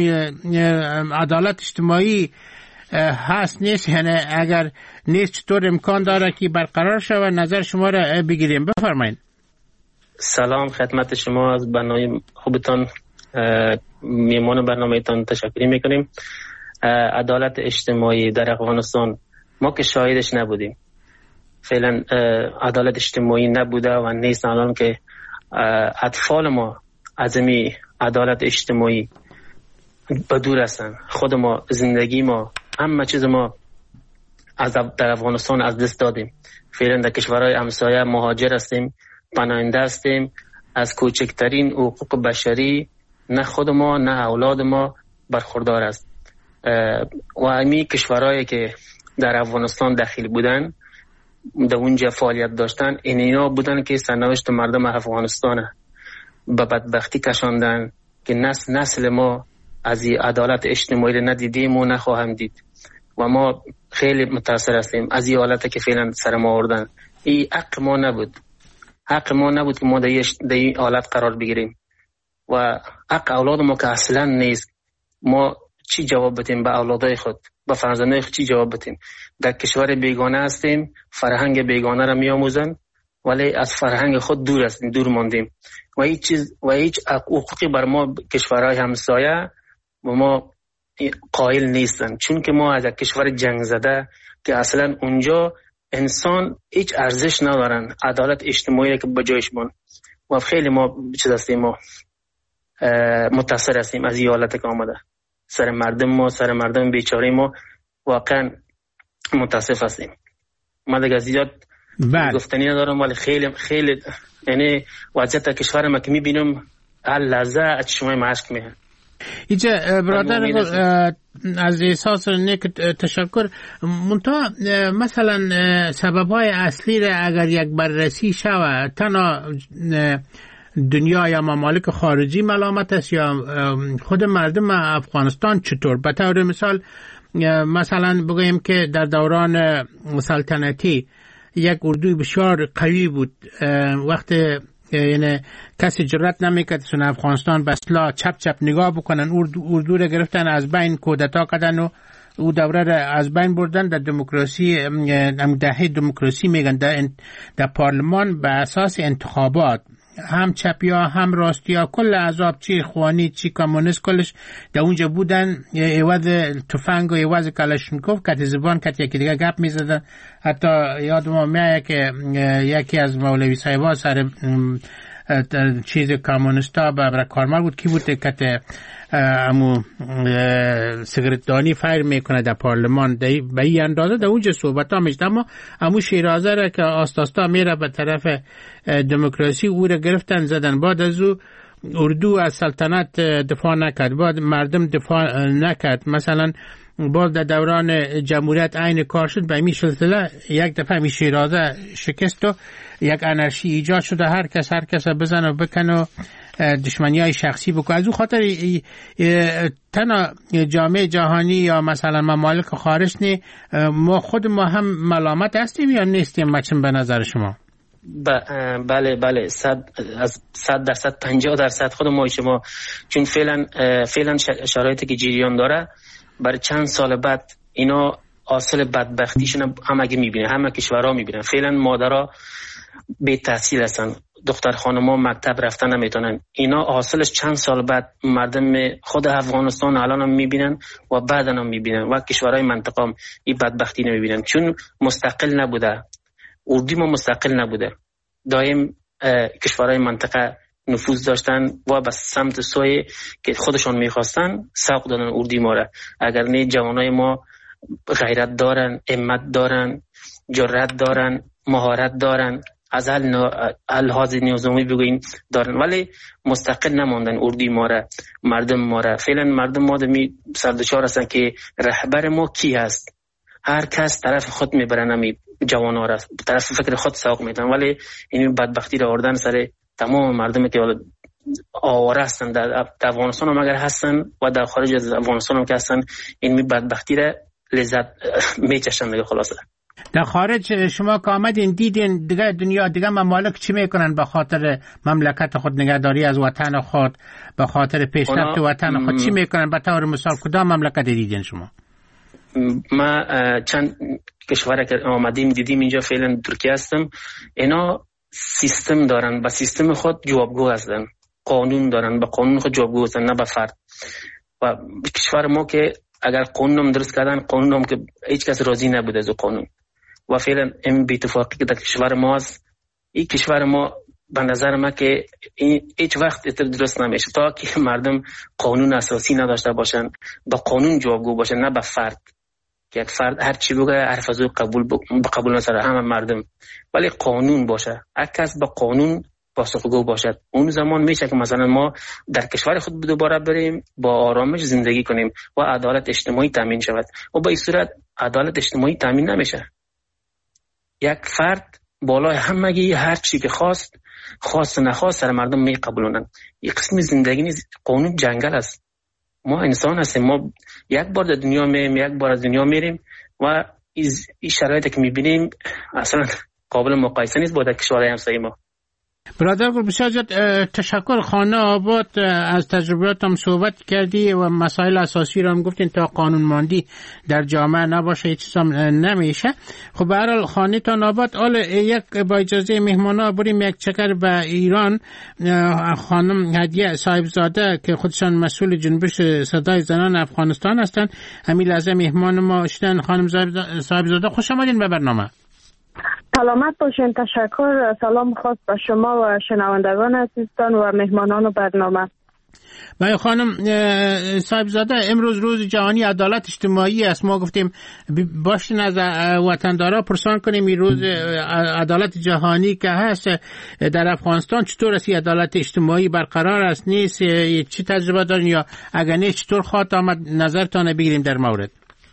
عدالت اجتماعی هست نیست؟ یعنی اگر نیست چطور امکان داره که برقرار شود؟ نظر شما را بگیریم. بفرمایید. سلام خدمت شما، از برنامه خوبتان میمان برنامهتان تشکر میکنیم. عدالت اجتماعی در افغانستان ما که شاهدش نبودیم، فعلا عدالت اجتماعی نبوده و نیست. الان که اطفال ما از این عدالت اجتماعی بدور هستن، خود ما زندگی ما همه چیز ما از در افغانستان از دست دادیم. فعلا در کشورهای همسایه مهاجر هستیم، پناهنده هستیم. از کوچکترین حقوق بشری نه خود ما نه اولاد ما برخوردار است. و امی کشورهایی که در افغانستان داخل بودن، در اونجا فعالیت داشتن، این اینا بودن که سرنوشت مردم افغانستان به بدبختی کشاندن که نسل نسل ما از این عدالت اجتماعی رو ندیدیم و نخواهم دید و ما خیلی متاثر هستیم از این حالت که فعلا سر ما آوردن. این حق ما نبود، حق ما نبود که ما در این حالت قرار بگیریم و حق اولاد ما که اصلا نیست. ما چی جواب بدیم به اولادای خود، به فرزندای خود چی جواب بدیم؟ در کشور بیگانه هستیم، فرهنگ بیگانه را می آموزن ولی از فرهنگ خود دور هستیم، دور ماندیم و هیچ چیز و هیچ حقوقی بر ما کشورهای همسایه و ما قائل نیستن، چون که ما از یک کشور جنگ زده که اصلا اونجا انسان هیچ ارزش ندارن، عدالت اجتماعی که بجایش بان و خیلی ما چیز هستیم، ما متاثر هستیم از این حالت که آمده سر مردم ما، سر مردم بیچاره ما، واقعا متاسف هستیم. ما دیگه زیاد گفتنی ندارم ولی خیلی خیلی یعنی وضعیت کشور ما که میبینم هر لحظه از شما مشک میه. اینجا برادر از احساس نیک تشکر. منتها مثلا سبب‌های اصلی را اگر یک بررسی شود، تنها دنیا یا ممالک خارجی ملامت است یا خود مردم افغانستان چطور؟ به طور مثال مثلا بگوییم که در دوران سلطنتی یک اردوی بسیار قوی بود، وقت یعنی کسی جرأت نمیکرد سن افغانستان به اصطلاح چپ چپ نگاه بکنن، اردو, اردو را گرفتن از بین کودتا کردن و او دوره را از بین بردن. در دموکراسی دهه دموکراسی میگن در, در پارلمان به اساس انتخابات هم چپیا هم راستیا کل عذاب چی خوانی چی کمونیست کلش در اونجا بودن، عوض تفنگ و عوض کلاشینکوف کت زبان کت یکی دیگه گپ میزدن. حتی یادم میاد که یکی از مولوی صاحبا سر چیز کمونیستا برای کارمر بود کی بود که امو سیگارتدانی فایر میکنه در پارلمان به این اندازه در اونجا صحبت ها میشد. اما امو شیرازه را که آستاستا میره به طرف دموکراسی او را گرفتن زدن. بعد از او اردو از سلطنت دفاع نکرد، بعد مردم دفاع نکرد. مثلا باز در دوران جمهوریت عین کار شد، به این سلسله یک دفعه می شیرازه شکست و یک انرژی ایجاد شده، هر کس هر کس بزنه و بکنه دشمنی های شخصی بکنه. از او خاطر تنها جامعه جهانی یا مثلا ممالک خارج نی، ما خود ما هم ملامت هستیم یا نیستیم مچم به نظر شما؟ بله بله صد از صد درصد پنجاه درصد خود ما شما، چون فعلا فعلا شرایطی که جریان داره برای چند سال بعد اینا حاصل بدبختیشون هم اگه میبینه، همه کشورها میبینن. فعلا مادرها بی تحصیل هستن، دختر خانم‌ها مکتب رفتن نمیتونن. اینا حاصلش چند سال بعد مردم خود افغانستان الان هم میبینن و بعدا هم میبینن و کشورهای منطقه هم این بدبختی نمیبینن، چون مستقل نبوده. اردی ما مستقل نبوده، دائم کشورهای منطقه نفوذ داشتن و به سمت سوی که خودشون میخواستن سوق دادن اردی ما را. اگر نه جوانای ما غیرت دارن، همت دارن، جرأت دارن، مهارت دارن، از الحاظ نظامی بگوین دارن، ولی مستقل نماندن اردی ما را، مردم ما را. فعلا مردم ما دمی سردچار هستن که رهبر ما کی هست. هر کس طرف خود میبرن، همی جوانا را طرف فکر خود سوق میدن، ولی این بدبختی را آوردن سر تمام مردمی که آواره هستن در افغانستان هم اگر هستن و در خارج از افغانستان هم که هستن، این بدبختی را لذت میچشن دیگه. خلاصه در خارج شما که آمدین دیدین دیگه دنیا دیگه ممالک چی میکنن به خاطر مملکت خود، نگهداری از وطن خود، به خاطر پیشرفت وطن خود چی میکنن؟ به طور مثال کدام مملکت دیدین شما؟ ما چند کشور که آمدیم دیدیم، اینجا فعلا ترکیه هستم. اینا سیستم دارن، با سیستم خود جوابگو هستن، قانون دارن، با قانون خود جوابگو هستن، نه با فرد. و کشور ما که اگر قانون هم درست کردن، قانون هم که هیچ کس راضی نبوده از قانون و فعلا این بی‌اتفاقی که در کشور ما است. این کشور ما به نظر من که هیچ وقت درست نمیشه تا که مردم قانون اساسی نداشته باشن، با قانون جوابگو باشن، نه با فرد. که یک فرد هر چی بگه حرف از او قبول ب... قبول نسره همه مردم، ولی قانون باشه، هر کس با قانون پاسخگو باشد. اون زمان میشه که مثلا ما در کشور خود دوباره بریم با آرامش زندگی کنیم و عدالت اجتماعی تامین شود. و با این صورت عدالت اجتماعی تامین نمیشه. یک فرد بالای همگی هر چی که خواست خواست نخواست سر مردم می قبولونن. یک قسم زندگی نیست، قانون جنگل است. ما انسان هستیم، ما یک بار در دنیا میریم، یک بار از دنیا میریم و این شرایطی که میبینیم اصلا قابل مقایسه نیست با در کشورهای همسایه ما. برادر گل بسیار زیاد تشکر. خانه آباد از تجربیات هم صحبت کردی و مسائل اساسی رو هم گفتین تا قانون ماندی در جامعه نباشه هیچ چیز هم نمیشه. خب به هر حال خانه تان آباد. حال یک با اجازه مهمانا بریم یک چکر به ایران. خانم هدیه صاحبزاده که خودشان مسئول جنبش صدای زنان افغانستان هستند، همین لحظه مهمان ما شدن. خانم صاحبزاده خوش آمدین به برنامه. سلامت باشین. تشکر. سلام خاص به شما و شنوندگان عزیزتان و مهمانان برنامه. بله خانم صاحبزاده، امروز روز جهانی عدالت اجتماعی است. ما گفتیم باشین از وطندارا پرسان کنیم این روز عدالت جهانی که هست در افغانستان چطور است؟ عدالت اجتماعی برقرار است نیست؟ چی تجربه دارین یا اگر نه چطور خواهد آمد؟ نظرتان بگیریم در مورد.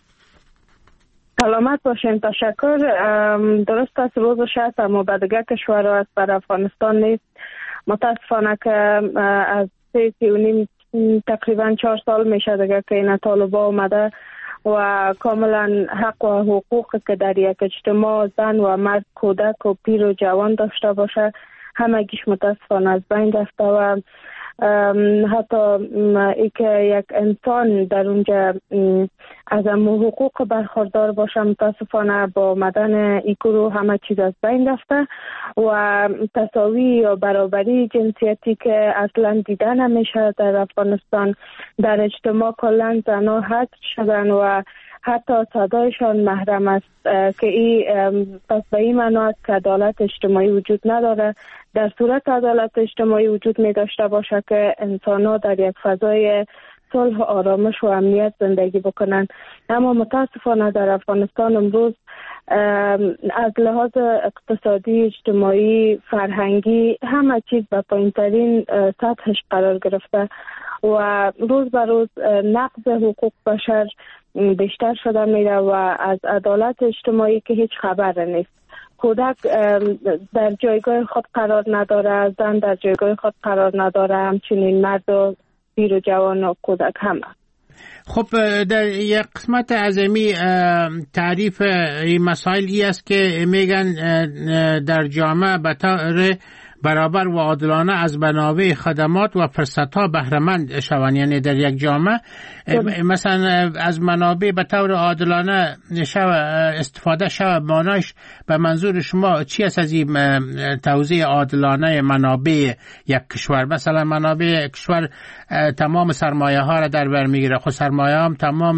سلامت باشین. تشکر. درست است روز شست، اما به دیگه کشورها است، بر افغانستان نیست. متاسفانه که از سه سی و نیم تقریبا چهار سال میشه دیگه که این طالبا آمده و کاملا حق و حقوق که در یک اجتماع زن و مرد، کودک و پیر و جوان داشته باشه همگیش متاسفانه از بین رفته و حتی ای که یک انسان در اونجا از حقوق برخوردار باشه، متاسفانه با آمدن این گروه همه چیز از بین رفته و تساوی یا برابری جنسیتی که اصلا دیده نمیشه در افغانستان. در اجتماع کلا زنها حذف شدن و حتی صدایشان محرم است که این پس به این معنا است که عدالت اجتماعی وجود نداره. در صورت عدالت اجتماعی وجود می داشته باشه که انسان‌ها در یک فضای صلح و آرامش و امنیت زندگی بکنن، اما متاسفانه در افغانستان امروز از لحاظ اقتصادی، اجتماعی، فرهنگی همه چیز به پایین‌ترین سطحش قرار گرفته و روز به روز نقض حقوق بشر بیشتر شده میره و از عدالت اجتماعی که هیچ خبر نیست. کودک در جایگاه خود قرار نداره، زن در جایگاه خود قرار نداره، همچنین مرد و پیر و جوان و کودک همه. خب در یک قسمت عظیمی تعریف این مسائل ای است که میگن در جامعه به طور برابر و عادلانه از منابع خدمات و فرصت‌ها بهره مند شوند. یعنی در یک جامعه مثلا از منابع به طور عادلانه شو استفاده شود. معناش به منظور شما چی است از این توزیع عادلانه منابع یک کشور؟ مثلا منابع کشور تمام سرمایه ها را در بر میگیره، خود سرمایه هم تمام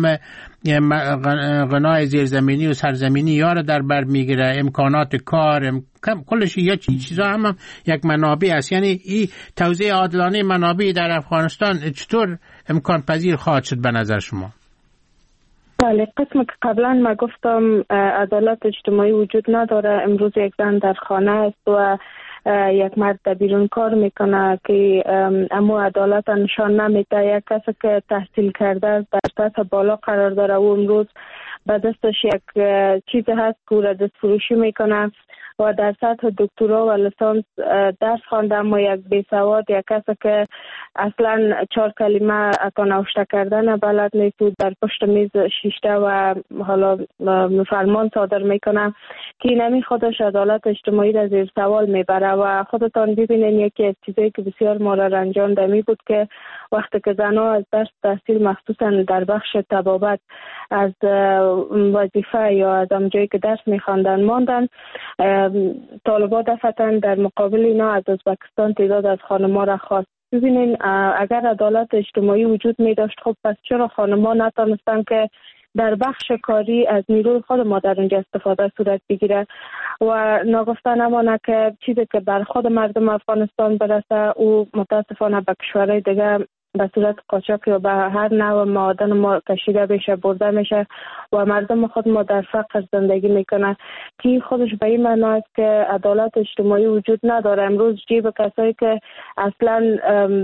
غنای زیرزمینی و سرزمینی یا را در بر میگیره، امکانات کار ام... کلش یا چیزا هم, هم یک منابع است. یعنی این توزیع عادلانه منابع در افغانستان چطور امکان پذیر خواهد شد به نظر شما؟ بله، قسم که قبلا ما گفتم عدالت اجتماعی وجود نداره. امروز یک زن در خانه است و یک مرد در بیرون کار میکنه که اما عدالت نشان نمیده. یک کسی که تحصیل کرده است، در سطح بالا قرار داره و امروز به دستش یک چیز هست که او دست فروشی میکنه و در سطح دکترا و لیسانس درس خوانده اما یک بیسواد، یک کسی که اصلا چهار کلمه نوشته کردن بلد نیست و در پشت میز شیشته و حالا فرمان صادر میکنه که نمی خودش عدالت اجتماعی را زیر سوال میبره. و خودتان ببینین یکی از چیزایی که بسیار ما را رنجانده می بود که وقتی که زنها از درس تحصیل مخصوصا در بخش طبابت از وظیفه یا از جایی که درس میخواندن ماندن، طالبان دفتن در مقابل اینا از ازبکستان تعداد از خانم‌ها را خواست. ببینین اگر عدالت اجتماعی وجود می داشت، خب پس چرا خانم‌ها نتونستن که در بخش کاری از نیروی خود ما در اونجا استفاده صورت بگیره و ناگفته نمانه که چیزی که بر خود مردم افغانستان برسه او متاسفانه به کشورهای دیگه به صورت قاچاق یا به هر نوع معادن ما کشیده بشه، برده میشه و مردم خود ما در فقر زندگی میکنه که خودش به این معنی است که عدالت اجتماعی وجود نداره. امروز جیب کسایی که اصلا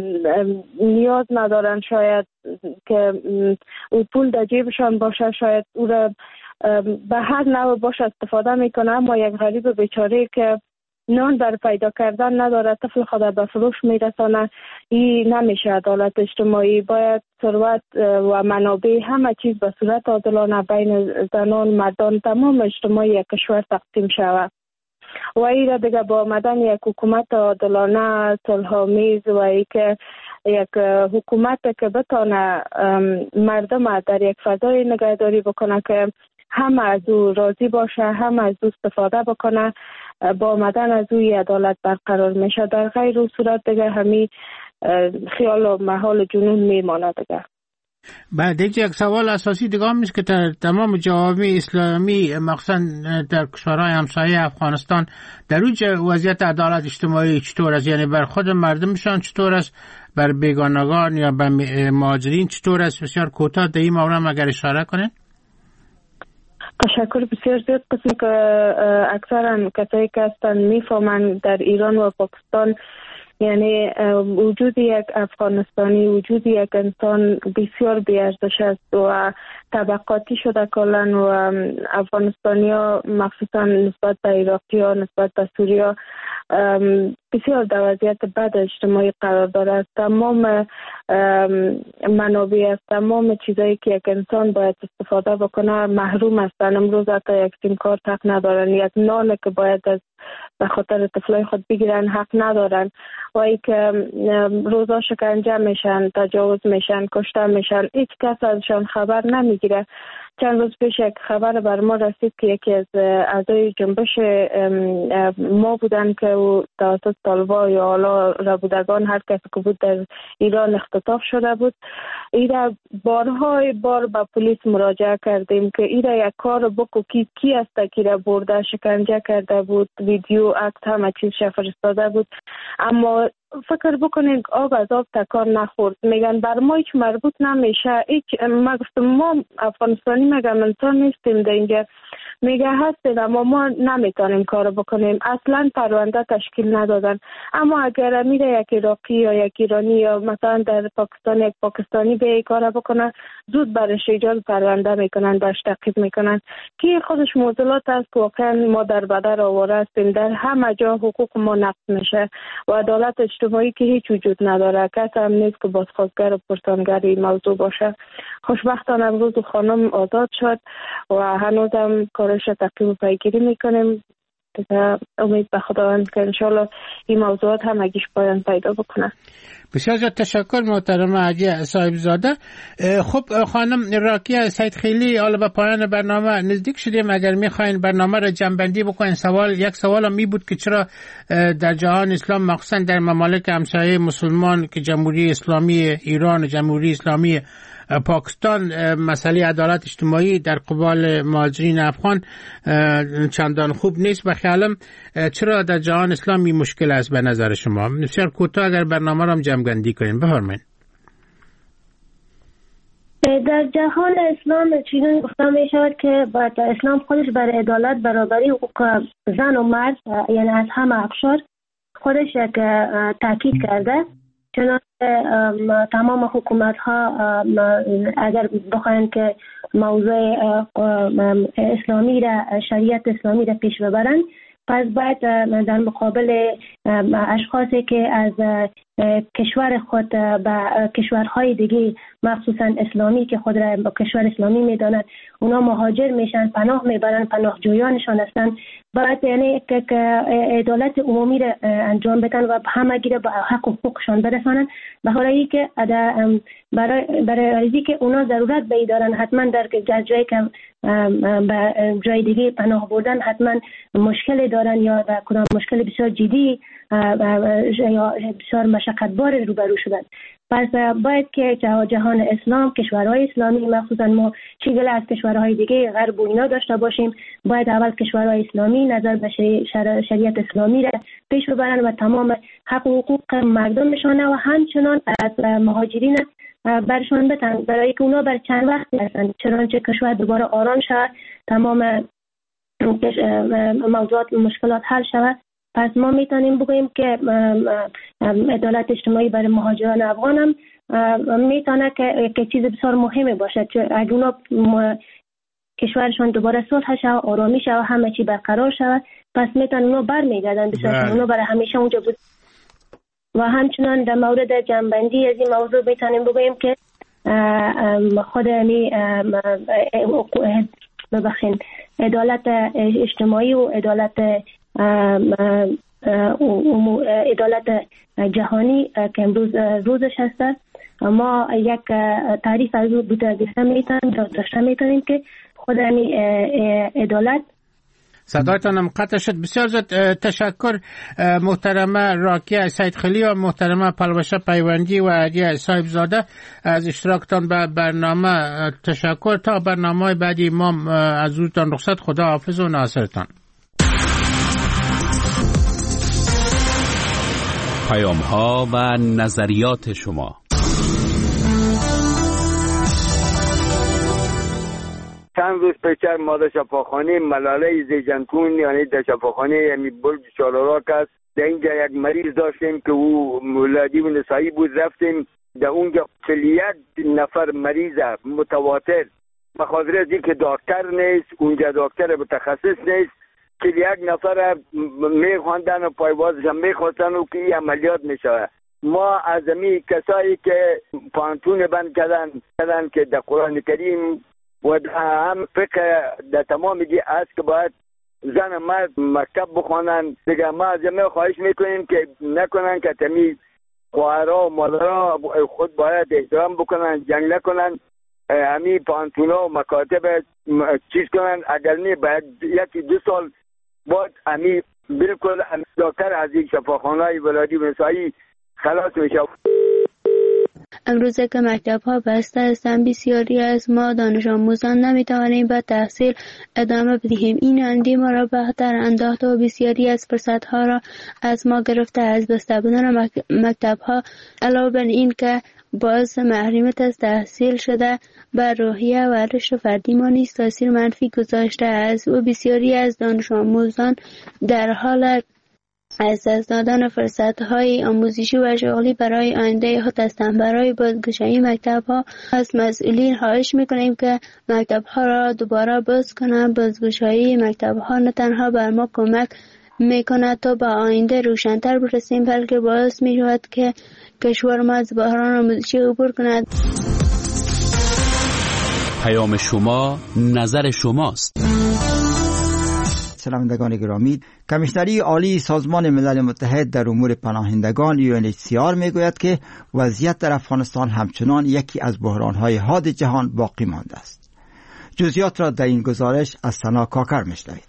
نیاز ندارن شاید که او پول در جیبشان باشه، شاید او را به هر نوع باشه استفاده میکنه، اما یک غریب بیچاره که نان بر پیدا کردن نداره، طفل خود به فروش میرسانه، این نمیشه عدالت اجتماعی. باید ثروت و منابع همه چیز به صورت عادلانه بین زنان، مردان، تمام اجتماع یک کشور تقسیم شود و این را دیگه با آمدن یک حکومت عادلانه صلح‌آمیز و ای که یک حکومت که بتانه مردم در یک فضای نگهداری بکنه که همه از او راضی باشه، همه از او استفاده بکنه، با آمدن از اوی عدالت برقرار میشه. در غیر او صورت دیگه همین خیال و محال جنون میمانه دیگه. بعد یک سوال اساسی دیگه هم است که در تمام جوامع اسلامی مخصوصا در کشورهای همسایه افغانستان در اوج وضعیت عدالت اجتماعی چطور است؟ یعنی بر خود مردمشان چطور است، بر بیگانگان یا بر مهاجرین چطور است؟ بسیار کوتاه در این مورد اگر اشاره کنین. تشکر. بسیار زیاد قسمی که اکثرا کسایی که هستن میفهمن در ایران و پاکستان، یعنی وجود یک افغانستانی، وجود یک انسان بسیار بی‌ارزش است و طبقاتی شده کلن و افغانستانی ها مخصوصا نسبت به عراقی ها، نسبت به سوری ها بسیار در وضعیت بد اجتماعی قرار داره. تمام منابع از تمام چیزایی که یک انسان باید استفاده بکنه محروم هستن. امروز حتی یک سیم کارت حق ندارن، یک نان که باید از به خاطر طفلای خود بگیرن حق ندارن و ای که روزا شکنجه میشن، تجاوز میشن، کشته میشن، هیچ کس ازشان خبر نمیگیره. چند روز پیش یک خبر بر ما رسید که یکی از اعضای جنبش ما بودن که او توسط طالبا یا حالا ربودگان هر کسی که بود در ایران اختطاف شده بود. ایره بارهای بار به پلیس مراجعه کردیم که ایره یک کار بکو کی کی است که را برده شکنجه کرده بود، ویدیو عکس همه چیز فرستاده بود، اما فکر بکنید آب از آب تکان نخورد. میگن بر ما هیچ مربوط نمیشه. هیچ ما گفتم ما افغانستانی مگم انسان نیستیم در اینجا؟ میگه هستید اما ما نمیتونیم کار بکنیم. اصلا پرونده تشکیل ندادن. اما اگر میره یک عراقی یا یک ایرانی یا مثلا در پاکستان یک پاکستانی به کار بکنه، زود برش ایجاد پرونده میکنن، برش تعقیب میکنن که خودش معضلات است که واقعا ما در بدر آواره هستیم. در همه جا حقوق ما نقض میشه و عدالت اجتماعی که هیچ وجود نداره. کس هم نیست که بازخواستگر و پرسانگر این موضوع باشه. خوشبختانه امروز خانم آزاد شد و هنوزم کارش تعقیب و پیگیری میکنیم. امید به خداوند که انشالله این موضوعات هم اگیش پایان پیدا بکنه. بسیار زیاد تشکر محترم عدیه صاحب زاده. خب خانم راکیه سید خیلی، حالا به پایان برنامه نزدیک شدیم. اگر میخواین برنامه را جمع‌بندی بکنین، سوال یک سوال هم می بود که چرا در جهان اسلام مخصوصا در ممالک همسایه مسلمان که جمهوری اسلامی ایران و جمهوری اسلامی پاکستان مسئله عدالت اجتماعی در قبال مهاجرین افغان چندان خوب نیست؟ و خیالم چرا در جهان اسلامی مشکل است به نظر شما؟ بسیار کوتاه اگر برنامه را جمع بندی کنیم بفرمایید. در جهان اسلام چیزی گفته می شود که باید اسلام خودش بر عدالت، برابری حقوق زن و مرد یعنی از همه اقشار خودش یک تاکید کرده. چنانچه تمام حکومت ها اگر بخواهند که موضوع اسلامی را، شریعت اسلامی را پیش ببرند، پس باید در مقابل اشخاصی که از کشور خود به کشورهای دیگه مخصوصا اسلامی که خود را با کشور اسلامی میدانند اونا مهاجر میشن، پناه میبرن، پناهجویانشان هستند، باید یعنی که عدالت عمومی را انجام بدن و همگی را به حق و حقوقشان برسانند. به حالی که برای برای که اونا ضرورت به دارن حتما در جایی که به جای دیگه پناه بردن حتما مشکل دارن یا کدام مشکل بسیار جدی یا بسیار مشقتبار روبرو شدن. پس باید که جهان اسلام، کشورهای اسلامی مخصوصا ما چیگل از کشورهای دیگه غرب و اینا داشته باشیم، باید اول کشورهای اسلامی نظر به شریعت اسلامی را پیش ببرن و تمام حق و حقوق مردمشان و همچنان از مهاجرین برشان بتن، برای که اونا بر چند وقت هستند. چنانچه کشور دوباره آرام شود، تمام موضوعات مشکلات حل شود. پس ما میتونیم بگوییم که عدالت اجتماعی برای مهاجران افغان هم میتونه که, که چیز بسیار مهمه باشه. اگه اونا کشورشان دوباره صلح شود، آرامی شود، همه چی برقرار شود، پس میتونن اونا برمیگردن بسیار اونا برای همیشه اونجا بود. و همچنان در مورد جنبندی از این موضوع میتونیم بگوییم که خود یعنی ببخشید عدالت اجتماعی و عدالت عدالت جهانی که امروز روزش هست، ما یک تعریف از او بوده داشته میتونیم که خود یعنی عدالت. صدایتان هم قطع شد. بسیار زیاد تشکر محترمه راکیه سید خیلی و محترمه پلوشه پیوندی و عدیه صاحب زاده از اشتراکتان به برنامه. تشکر. تا برنامه بعدی ما از روزتان رخصت. خدا حافظ و ناصرتان. پیام ها و نظریات شما. چند روز پیش ما در شفاخانه ملاله زیجنکون یعنی در شفاخانه یعنی برج چالاراک است، در اینجا یک مریض داشتیم که او مولادی و نسایی بود. رفتیم در اونجا چهل و یک نفر مریض متواتر، بخاطر از اینکه دکتر نیست اونجا، دکتر متخصص نیست، چهل و یک نفر میخواندن و پایوازش هم میخواستن و که این عملیات میشه. ما از امی کسایی که پانتون بند کردن کردن که در قرآن کریم و هم فقه در تمام دی است که باید زن مرد مکتب بخوانن دیگه. ما از جمعه خواهش میکنیم که نکنن که تمی خواهرها و مادرها خود باید احترام بکنن، جنگ نکنن، همی پانتونا و مکاتب چیز کنن. اگر نه باید یکی دو سال بعد همی بالکل دکتر از یک شفاخانه ولادی ونسایی خلاص میشه. امروزه که مکتب ها بسته هستند بسیاری از ما دانش آموزان نمیتوانیم به تحصیل ادامه بدهیم. این اندی ما را بهتر انداخته و بسیاری از فرصت ها را از ما گرفته. از بسته بودن مکتب ها علاوه بر این که باعث محرومیت از تحصیل شده بر روحیه و رشد فردی ما نیز تاثیر منفی گذاشته است و بسیاری از دانش آموزان در حال از دست دادن فرصت‌های آموزشی و شغلی برای آینده خود هستند. برای بازگشایی مکتب‌ها از مسئولین خواهش می‌کنیم که مکتب‌ها را دوباره باز کنند. بازگشایی مکتب‌ها نه تنها بر ما کمک می‌کند تا به آینده روشن‌تر برسیم، بلکه باعث می‌شود که کشور ما از بحران آموزشی عبور کند. پیام شما نظر شماست. شنوندگان گرامی، کمیشنری عالی سازمان ملل متحد در امور پناهندگان یو ان اچ سی آر میگوید که وضعیت در افغانستان همچنان یکی از بحران‌های حاد جهان باقی مانده است. جزئیات را در این گزارش از سنا کاکر میشنوید.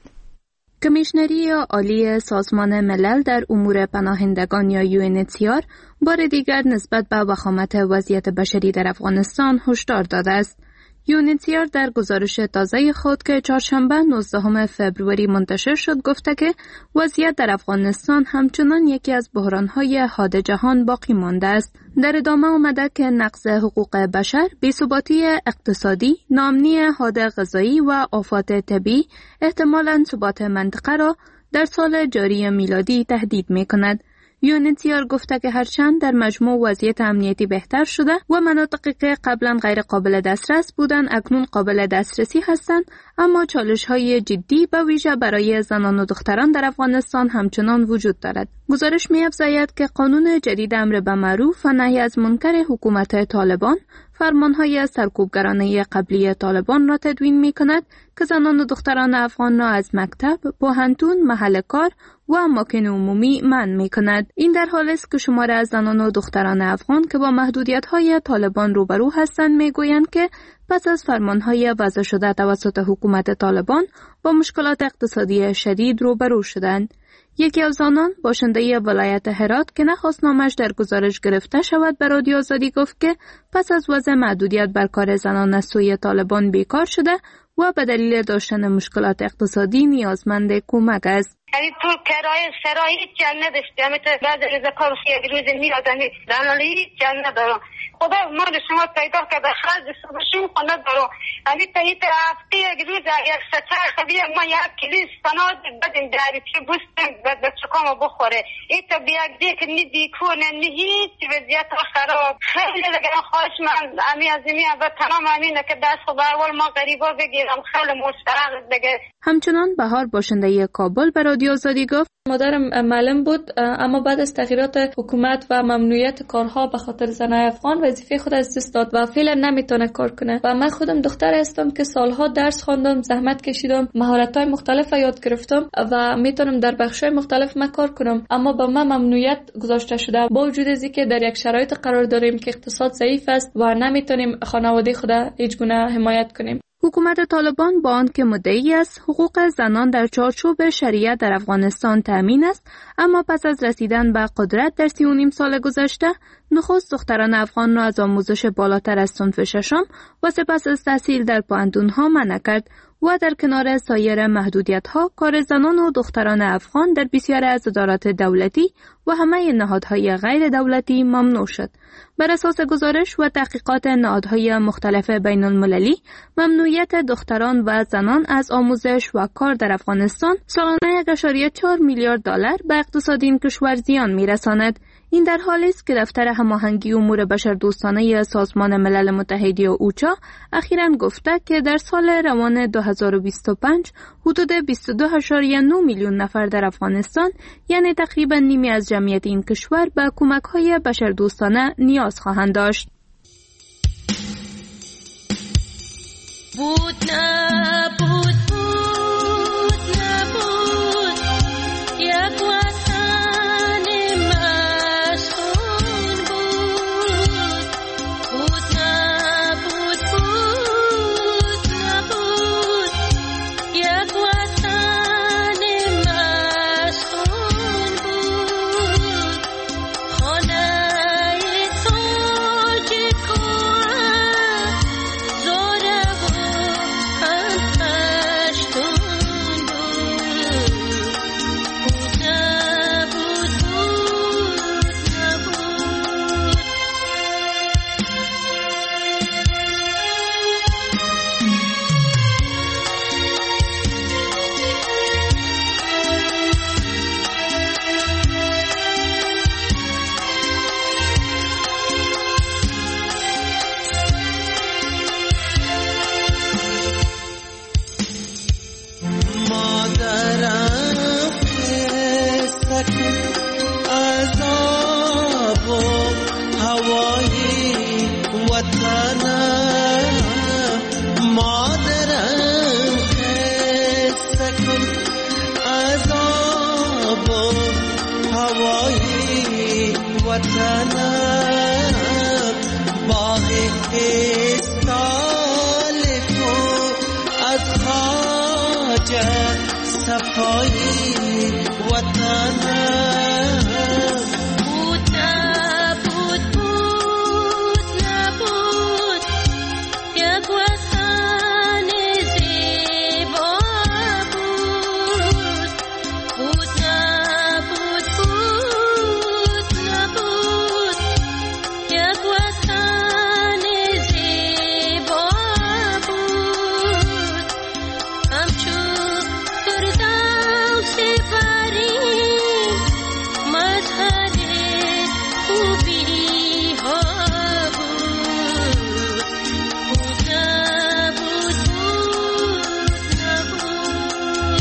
کمیشنری عالی سازمان ملل در امور پناهندگان یا یو ان اچ سی آر بار دیگر نسبت به وخامت وضعیت بشری در افغانستان هشدار داده است. یو ان اچ سی آر در گزارش تازه خود که چهارشنبه نوزدهم فوریه منتشر شد گفته که وضعیت در افغانستان همچنان یکی از بحران‌های حاد جهان باقی مانده است. در ادامه آمده که نقض حقوق بشر، بی‌ثباتی اقتصادی، ناامنی حاد غذایی و آفات طبیعی احتمالاً ثبات منطقه را در سال جاری میلادی تهدید می‌کند. یو ان اچ سی آر گفته که هرچند در مجموع وضعیت امنیتی بهتر شده و مناطقی که قبلا غیر قابل دسترس بودند اکنون قابل دسترسی هستند، اما چالش‌های جدی به ویژه برای زنان و دختران در افغانستان همچنان وجود دارد. گزارش می‌افزاید که قانون جدید امر به معروف و نهی از منکر حکومت طالبان فرمان‌های سرکوبگرانه قبلی طالبان را تدوین می‌کند که زنان و دختران افغان را از مکتب، پوهنتون، محل کار و اماکن عمومی منع می‌کند. این در حالی است که شماره از زنان و دختران افغان که با محدودیت‌های طالبان روبرو هستند می‌گویند که پس از فرمان‌های وضع شده توسط حکومت طالبان با مشکلات اقتصادی شدید روبرو شدند. یکی از آنان باشنده ولایت هرات که نخواست نامش در گزارش گرفته شود به رادیو آزادی گفت که پس از وضع محدودیت بر کار زنان از سوی طالبان بیکار شده و به دلیل داشتن مشکلات اقتصادی نیازمند کمک است. یعنی تو کرایه سرایی هیچ جنگ نداشتی، همه تو بعد روز کار یک روز میاد، یعنی دنالی هیچ جنگ ندارم. خدا مال شما پیدا کرده خرج صبحشون خونه دارم، یعنی تا این هفته یک روز یک سچر خبیه ما یک کلیس سناد بدیم داری چی بستیم بعد به چکام بخوره. این تا بیاک دیک نی دیکونه نی هیچ وضعیت خراب. خیلی دیگه خواهش من امی از امی و تمام امینه که دست خدا اول ما غریبا بگیرم خیلی مسترق دیگه. همچنان بهار باشنده کابل به رادیو آزادی گفت مادرم معلم بود، اما بعد از تغییرات حکومت و ممنوعیت کارها به خاطر زنای افغان وظیفه خود از دست داد و فعلا نمیتونه کار کنه. و من خودم دختر هستم که سالها درس خواندم، زحمت کشیدم، مهارت‌های مختلف یاد گرفتم و میتونم در بخش‌های مختلف من کار کنم، اما با من ممنوعیت گذاشته شده. با وجود از اینکه در یک شرایط قرار داریم که اقتصاد ضعیف است و نمیتونیم خانواده خود هیچ گونه حمایت کنیم. حکومت طالبان با آنکه مدعی است حقوق زنان در چارچوب شریعت در افغانستان تأمین است، اما پس از رسیدن به قدرت در سی و نیم سال گذشته نخست دختران افغان را از آموزش بالاتر از صنف ششم و سپس از تحصیل در پوهنتون‌ها منع کرد و در کنار سایر محدودیت‌ها کار زنان و دختران افغان در بسیاری از ادارات دولتی و همه نهادهای غیر دولتی ممنوع شد. بر اساس گزارش و تحقیقات نهادهای مختلف بین المللی، ممنوعیت دختران و زنان از آموزش و کار در افغانستان سالانه یک ممیز چهار میلیارد دلار به اقتصاد این کشور زیان می‌رساند. این در حالی است که دفتر هماهنگی امور بشردوستانه سازمان ملل متحد یا اوچا اخیراً گفته که در سال روان دو هزار و بیست و پنج حدود بیست و دو ممیز نه میلیون نفر در افغانستان، یعنی تقریباً نیمی از جمعیت این کشور، به کمک‌های بشردوستانه نیاز خواهند داشت. بود نه بود بود نه بود وطنم باغ استال تو از خاجت صفایی وطنم بود نبود بود نبود یک وطن زیبا بود بود نبود بود نبود یک وطن زیبا بود همچون فردوس پریم مظهر خوبی ها بود بود نبود بود نبود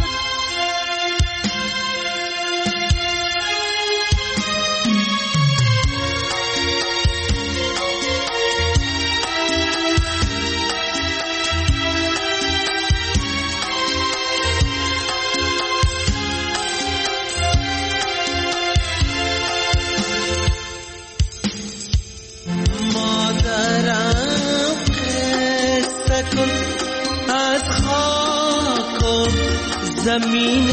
مادرم قصه کن از خاک و زمین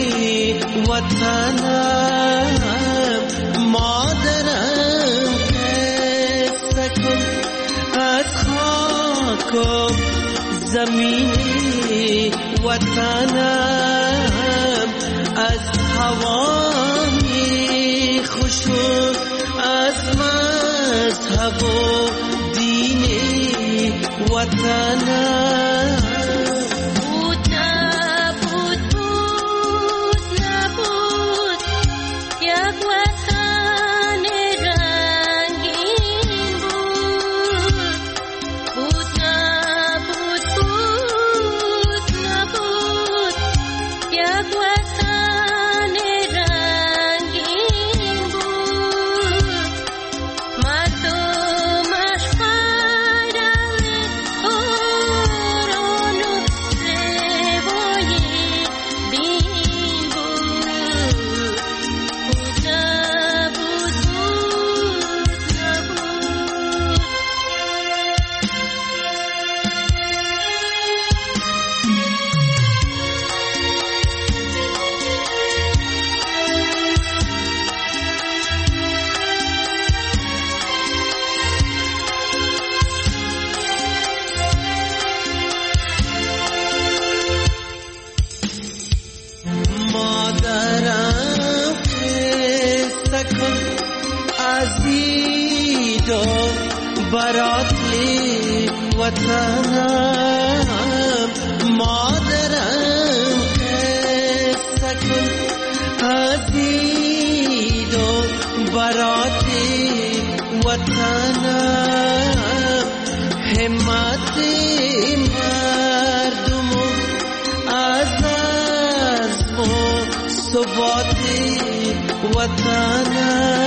وطنم مادرم قصه کن از خاک و زمین وطنم از هوای خوش و از مذهب و دین وطنم بود نبود بود نبود یک وطن رنگین بود بود نبود بود نبود یک وطن رنگین بود مردمش فرهنگ قرآن و زیبای دین بود بود نبود بود نبود مادرم قصه کن از دید و برات وطنم مادرم قصه کن از دید و برات وطنم همت مردم از ثبات وطنم